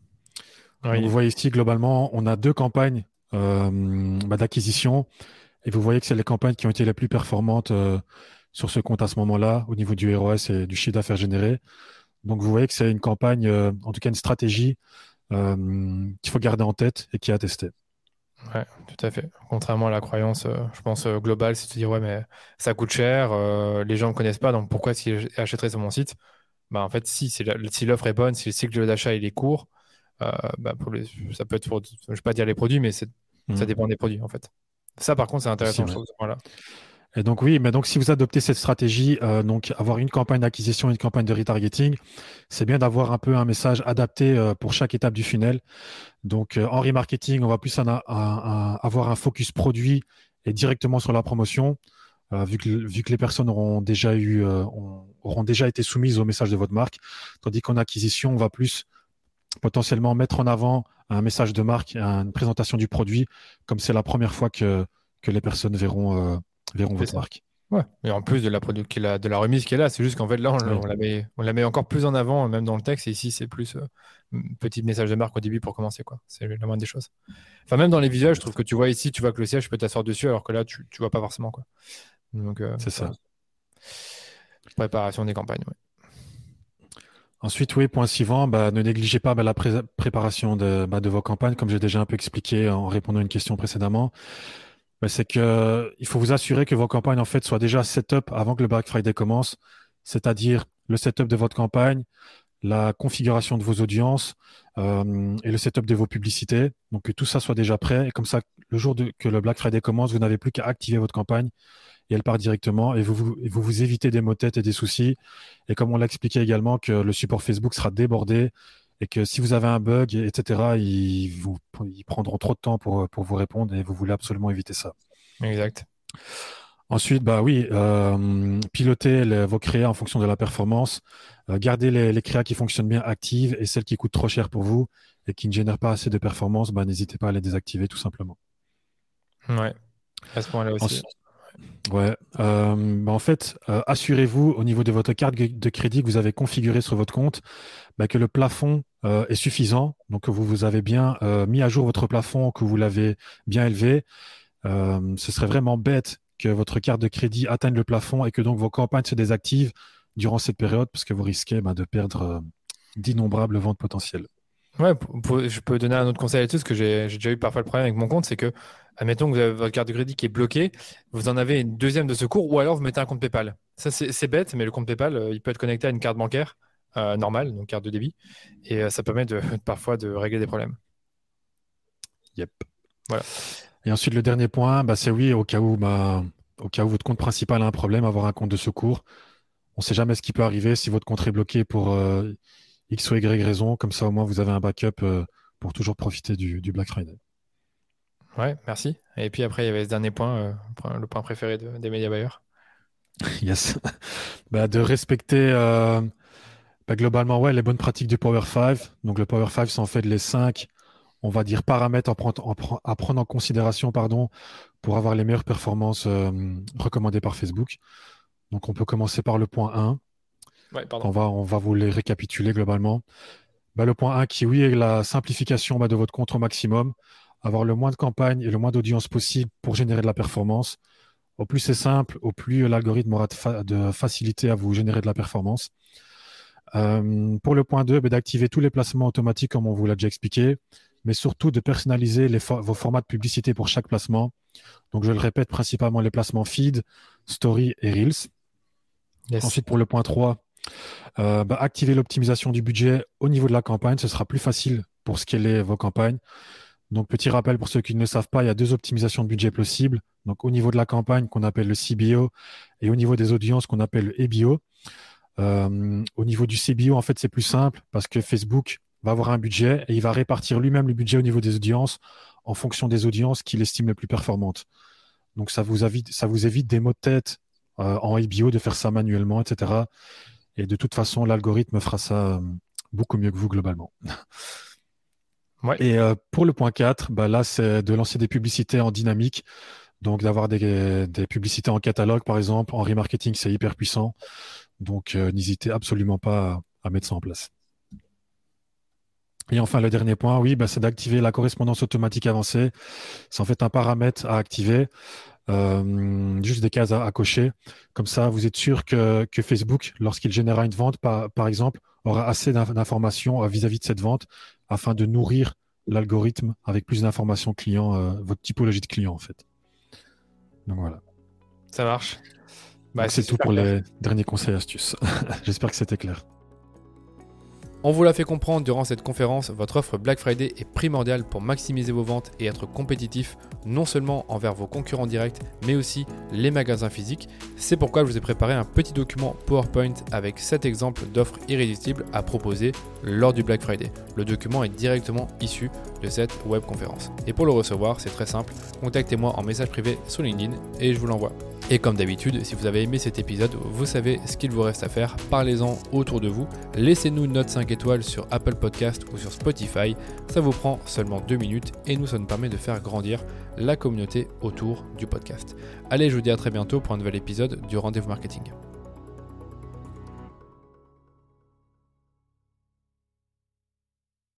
[SPEAKER 2] Donc, vous
[SPEAKER 1] Oui.
[SPEAKER 2] voyez ici, globalement, on a deux campagnes euh, bah, d'acquisition. Et vous voyez que c'est les campagnes qui ont été les plus performantes euh, sur ce compte à ce moment-là, au niveau du R O S et du chiffre d'affaires généré. Donc, vous voyez que c'est une campagne, euh, en tout cas une stratégie euh, qu'il faut garder en tête et qui est à tester.
[SPEAKER 1] Ouais, tout à fait. Contrairement à la croyance, euh, je pense, euh, globale, c'est de se dire, ouais, mais ça coûte cher, euh, les gens ne me connaissent pas, donc pourquoi est-ce qu'ils achèteraient sur mon site? Bah, en fait, si, c'est la- si l'offre est bonne, si le cycle d'achat il est court, euh, bah, pour les- ça peut être pour, je vais pas dire les produits, mais c'est- ça
[SPEAKER 2] Mhm.
[SPEAKER 1] dépend des produits, en fait. Ça, par contre, c'est
[SPEAKER 2] Aussi,
[SPEAKER 1] intéressant, je
[SPEAKER 2] ouais.
[SPEAKER 1] trouve, ce point-là.
[SPEAKER 2] Et donc oui, mais donc si vous adoptez cette stratégie, euh, donc avoir une campagne d'acquisition et une campagne de retargeting, c'est bien d'avoir un peu un message adapté euh, pour chaque étape du funnel. Donc euh, en remarketing, on va plus en a- un- un- avoir un focus produit et directement sur la promotion, euh, vu que, vu que les personnes auront déjà eu, euh, ont- auront déjà été soumises au message de votre marque, tandis qu'en acquisition, on va plus potentiellement mettre en avant un message de marque, une présentation du produit, comme c'est la première fois que, que les personnes verront, euh, verront
[SPEAKER 1] C'est
[SPEAKER 2] votre
[SPEAKER 1] ça.
[SPEAKER 2] marque.
[SPEAKER 1] Ouais. Et en plus de la, produ- qui est la- de la remise qui est là, c'est juste qu'en fait, là, on, le-
[SPEAKER 2] Oui,
[SPEAKER 1] on la met, on la met encore plus en avant, même dans le texte, et ici, c'est plus euh, un petit message de marque au début pour commencer, quoi. C'est la moindre des choses. Enfin, même dans les visuels, je trouve que tu vois ici, tu vois que le siège peut t'asseoir dessus, alors que là, tu, tu vois pas forcément, quoi. Donc, euh,
[SPEAKER 2] c'est
[SPEAKER 1] voilà.
[SPEAKER 2] ça.
[SPEAKER 1] Préparation des campagnes, ouais.
[SPEAKER 2] Ensuite, oui, point suivant, bah, ne négligez pas bah, la pré- préparation de, bah, de vos campagnes, comme j'ai déjà un peu expliqué en répondant à une question précédemment. Bah, c'est que il faut vous assurer que vos campagnes en fait soient déjà set-up avant que le Black Friday commence, c'est-à-dire le setup de votre campagne, la configuration de vos audiences euh, et le setup de vos publicités. Donc que tout ça soit déjà prêt et comme ça, le jour de- que le Black Friday commence, vous n'avez plus qu'à activer votre campagne et elle part directement et vous vous, et vous, vous évitez des maux de tête et des soucis. Et comme on l'a expliqué également, que le support Facebook sera débordé et que si vous avez un bug, et cetera, ils, vous, ils prendront trop de temps pour, pour vous répondre et vous voulez absolument éviter ça.
[SPEAKER 1] Exact.
[SPEAKER 2] Ensuite, bah oui, euh, piloter les- vos créas en fonction de la performance, euh, garder les, les créas qui fonctionnent bien actives et celles qui coûtent trop cher pour vous et qui ne génèrent pas assez de performance, bah, n'hésitez pas à les désactiver tout simplement.
[SPEAKER 1] Ouais. À ce point-là aussi.
[SPEAKER 2] Ouais. Euh, bah en fait, euh, assurez-vous au niveau de votre carte de crédit que vous avez configurée sur votre compte, bah, que le plafond euh, est suffisant. Donc que vous, vous avez bien euh, mis à jour votre plafond, que vous l'avez bien élevé. Euh, ce serait vraiment bête que votre carte de crédit atteigne le plafond et que donc vos campagnes se désactivent durant cette période parce que vous risquez bah, de perdre euh, d'innombrables ventes potentielles.
[SPEAKER 1] Ouais, pour- pour- je peux donner un autre conseil là-dessus, parce que j'ai j'ai déjà eu parfois le problème avec mon compte, c'est que, admettons que vous avez votre carte de crédit qui est bloquée, vous en avez une deuxième de secours, ou alors vous mettez un compte PayPal. Ça, c'est c'est bête, mais le compte PayPal, euh, il peut être connecté à une carte bancaire euh, normale, donc carte de débit, et euh, ça permet de, parfois de régler des problèmes.
[SPEAKER 2] Yep.
[SPEAKER 1] Voilà.
[SPEAKER 2] Et ensuite, le dernier point, bah, c'est oui, au cas où, bah, au cas où votre compte principal a un problème, avoir un compte de secours. On ne sait jamais ce qui peut arriver si votre compte est bloqué pour euh, X ou Y raison. Comme ça, au moins, vous avez un backup euh, pour toujours profiter du, du Black Friday.
[SPEAKER 1] Ouais, merci. Et puis après, il y avait ce dernier point, euh, point- le point préféré de- des médias buyers.
[SPEAKER 2] Yes. Bah, de respecter euh, bah, globalement ouais, les bonnes pratiques du Power cinq. Donc, le Power cinq, c'est en fait les cinq, on va dire, paramètres en prendre- en pre- à prendre en considération pardon, pour avoir les meilleures performances euh, recommandées par Facebook. Donc, on peut commencer par le point un.
[SPEAKER 1] Ouais, pardon.
[SPEAKER 2] On va, on va vous les récapituler globalement. Bah, le point un qui, oui, est la simplification bah, de votre compte au maximum. Avoir le moins de campagnes et le moins d'audience possible pour générer de la performance. Au plus c'est simple, au plus l'algorithme aura de, fa- de facilité à vous générer de la performance. Euh, pour le point deux, bah, d'activer tous les placements automatiques comme on vous l'a déjà expliqué, mais surtout de personnaliser les fo- vos formats de publicité pour chaque placement. Donc je le répète, principalement les placements feed, story et reels.
[SPEAKER 1] Yes.
[SPEAKER 2] Ensuite, pour le point trois, euh, bah, activer l'optimisation du budget au niveau de la campagne. Ce sera plus facile pour scaler vos campagnes. Donc, petit rappel pour ceux qui ne le savent pas, il y a deux optimisations de budget possibles. Donc, au niveau de la campagne, qu'on appelle le C B O, et au niveau des audiences, qu'on appelle le A B O. Euh, au niveau du C B O, en fait, c'est plus simple parce que Facebook va avoir un budget et il va répartir lui-même le budget au niveau des audiences en fonction des audiences qu'il estime les plus performantes. Donc, ça vous évite, ça vous évite des maux de tête euh, en A B O, de faire ça manuellement, et cetera. Et de toute façon, l'algorithme fera ça euh, beaucoup mieux que vous globalement.
[SPEAKER 1] Ouais.
[SPEAKER 2] Et euh, pour le point quatre, bah là, c'est de lancer des publicités en dynamique. Donc, d'avoir des, des publicités en catalogue, par exemple. En remarketing, c'est hyper puissant. Donc, euh, n'hésitez absolument pas à, à mettre ça en place. Et enfin, le dernier point, oui, bah, c'est d'activer la correspondance automatique avancée. C'est en fait un paramètre à activer, euh, juste des cases à, à cocher. Comme ça, vous êtes sûr que, que Facebook, lorsqu'il générera une vente, par, par exemple, aura assez d'informations vis-à-vis de cette vente afin de nourrir l'algorithme avec plus d'informations clients, euh, votre typologie de client, en fait. Donc voilà.
[SPEAKER 1] Ça marche. Bah,
[SPEAKER 2] Donc, c'est tout pour
[SPEAKER 1] clair.
[SPEAKER 2] les derniers conseils et astuces. J'espère que c'était clair.
[SPEAKER 1] On vous l'a fait comprendre durant cette conférence, votre offre Black Friday est primordiale pour maximiser vos ventes et être compétitif non seulement envers vos concurrents directs, mais aussi les magasins physiques. C'est pourquoi je vous ai préparé un petit document PowerPoint avec sept exemples d'offres irrésistibles à proposer lors du Black Friday. Le document est directement issu de cette webconférence. Et pour le recevoir, c'est très simple, contactez-moi en message privé sur LinkedIn et je vous l'envoie. Et comme d'habitude, si vous avez aimé cet épisode, vous savez ce qu'il vous reste à faire, parlez-en autour de vous, laissez-nous une note cinq étoiles sur Apple Podcast ou sur Spotify, ça vous prend seulement deux minutes et nous ça nous permet de faire grandir la communauté autour du podcast. Allez, je vous dis à très bientôt pour un nouvel épisode du Rendez-vous Marketing.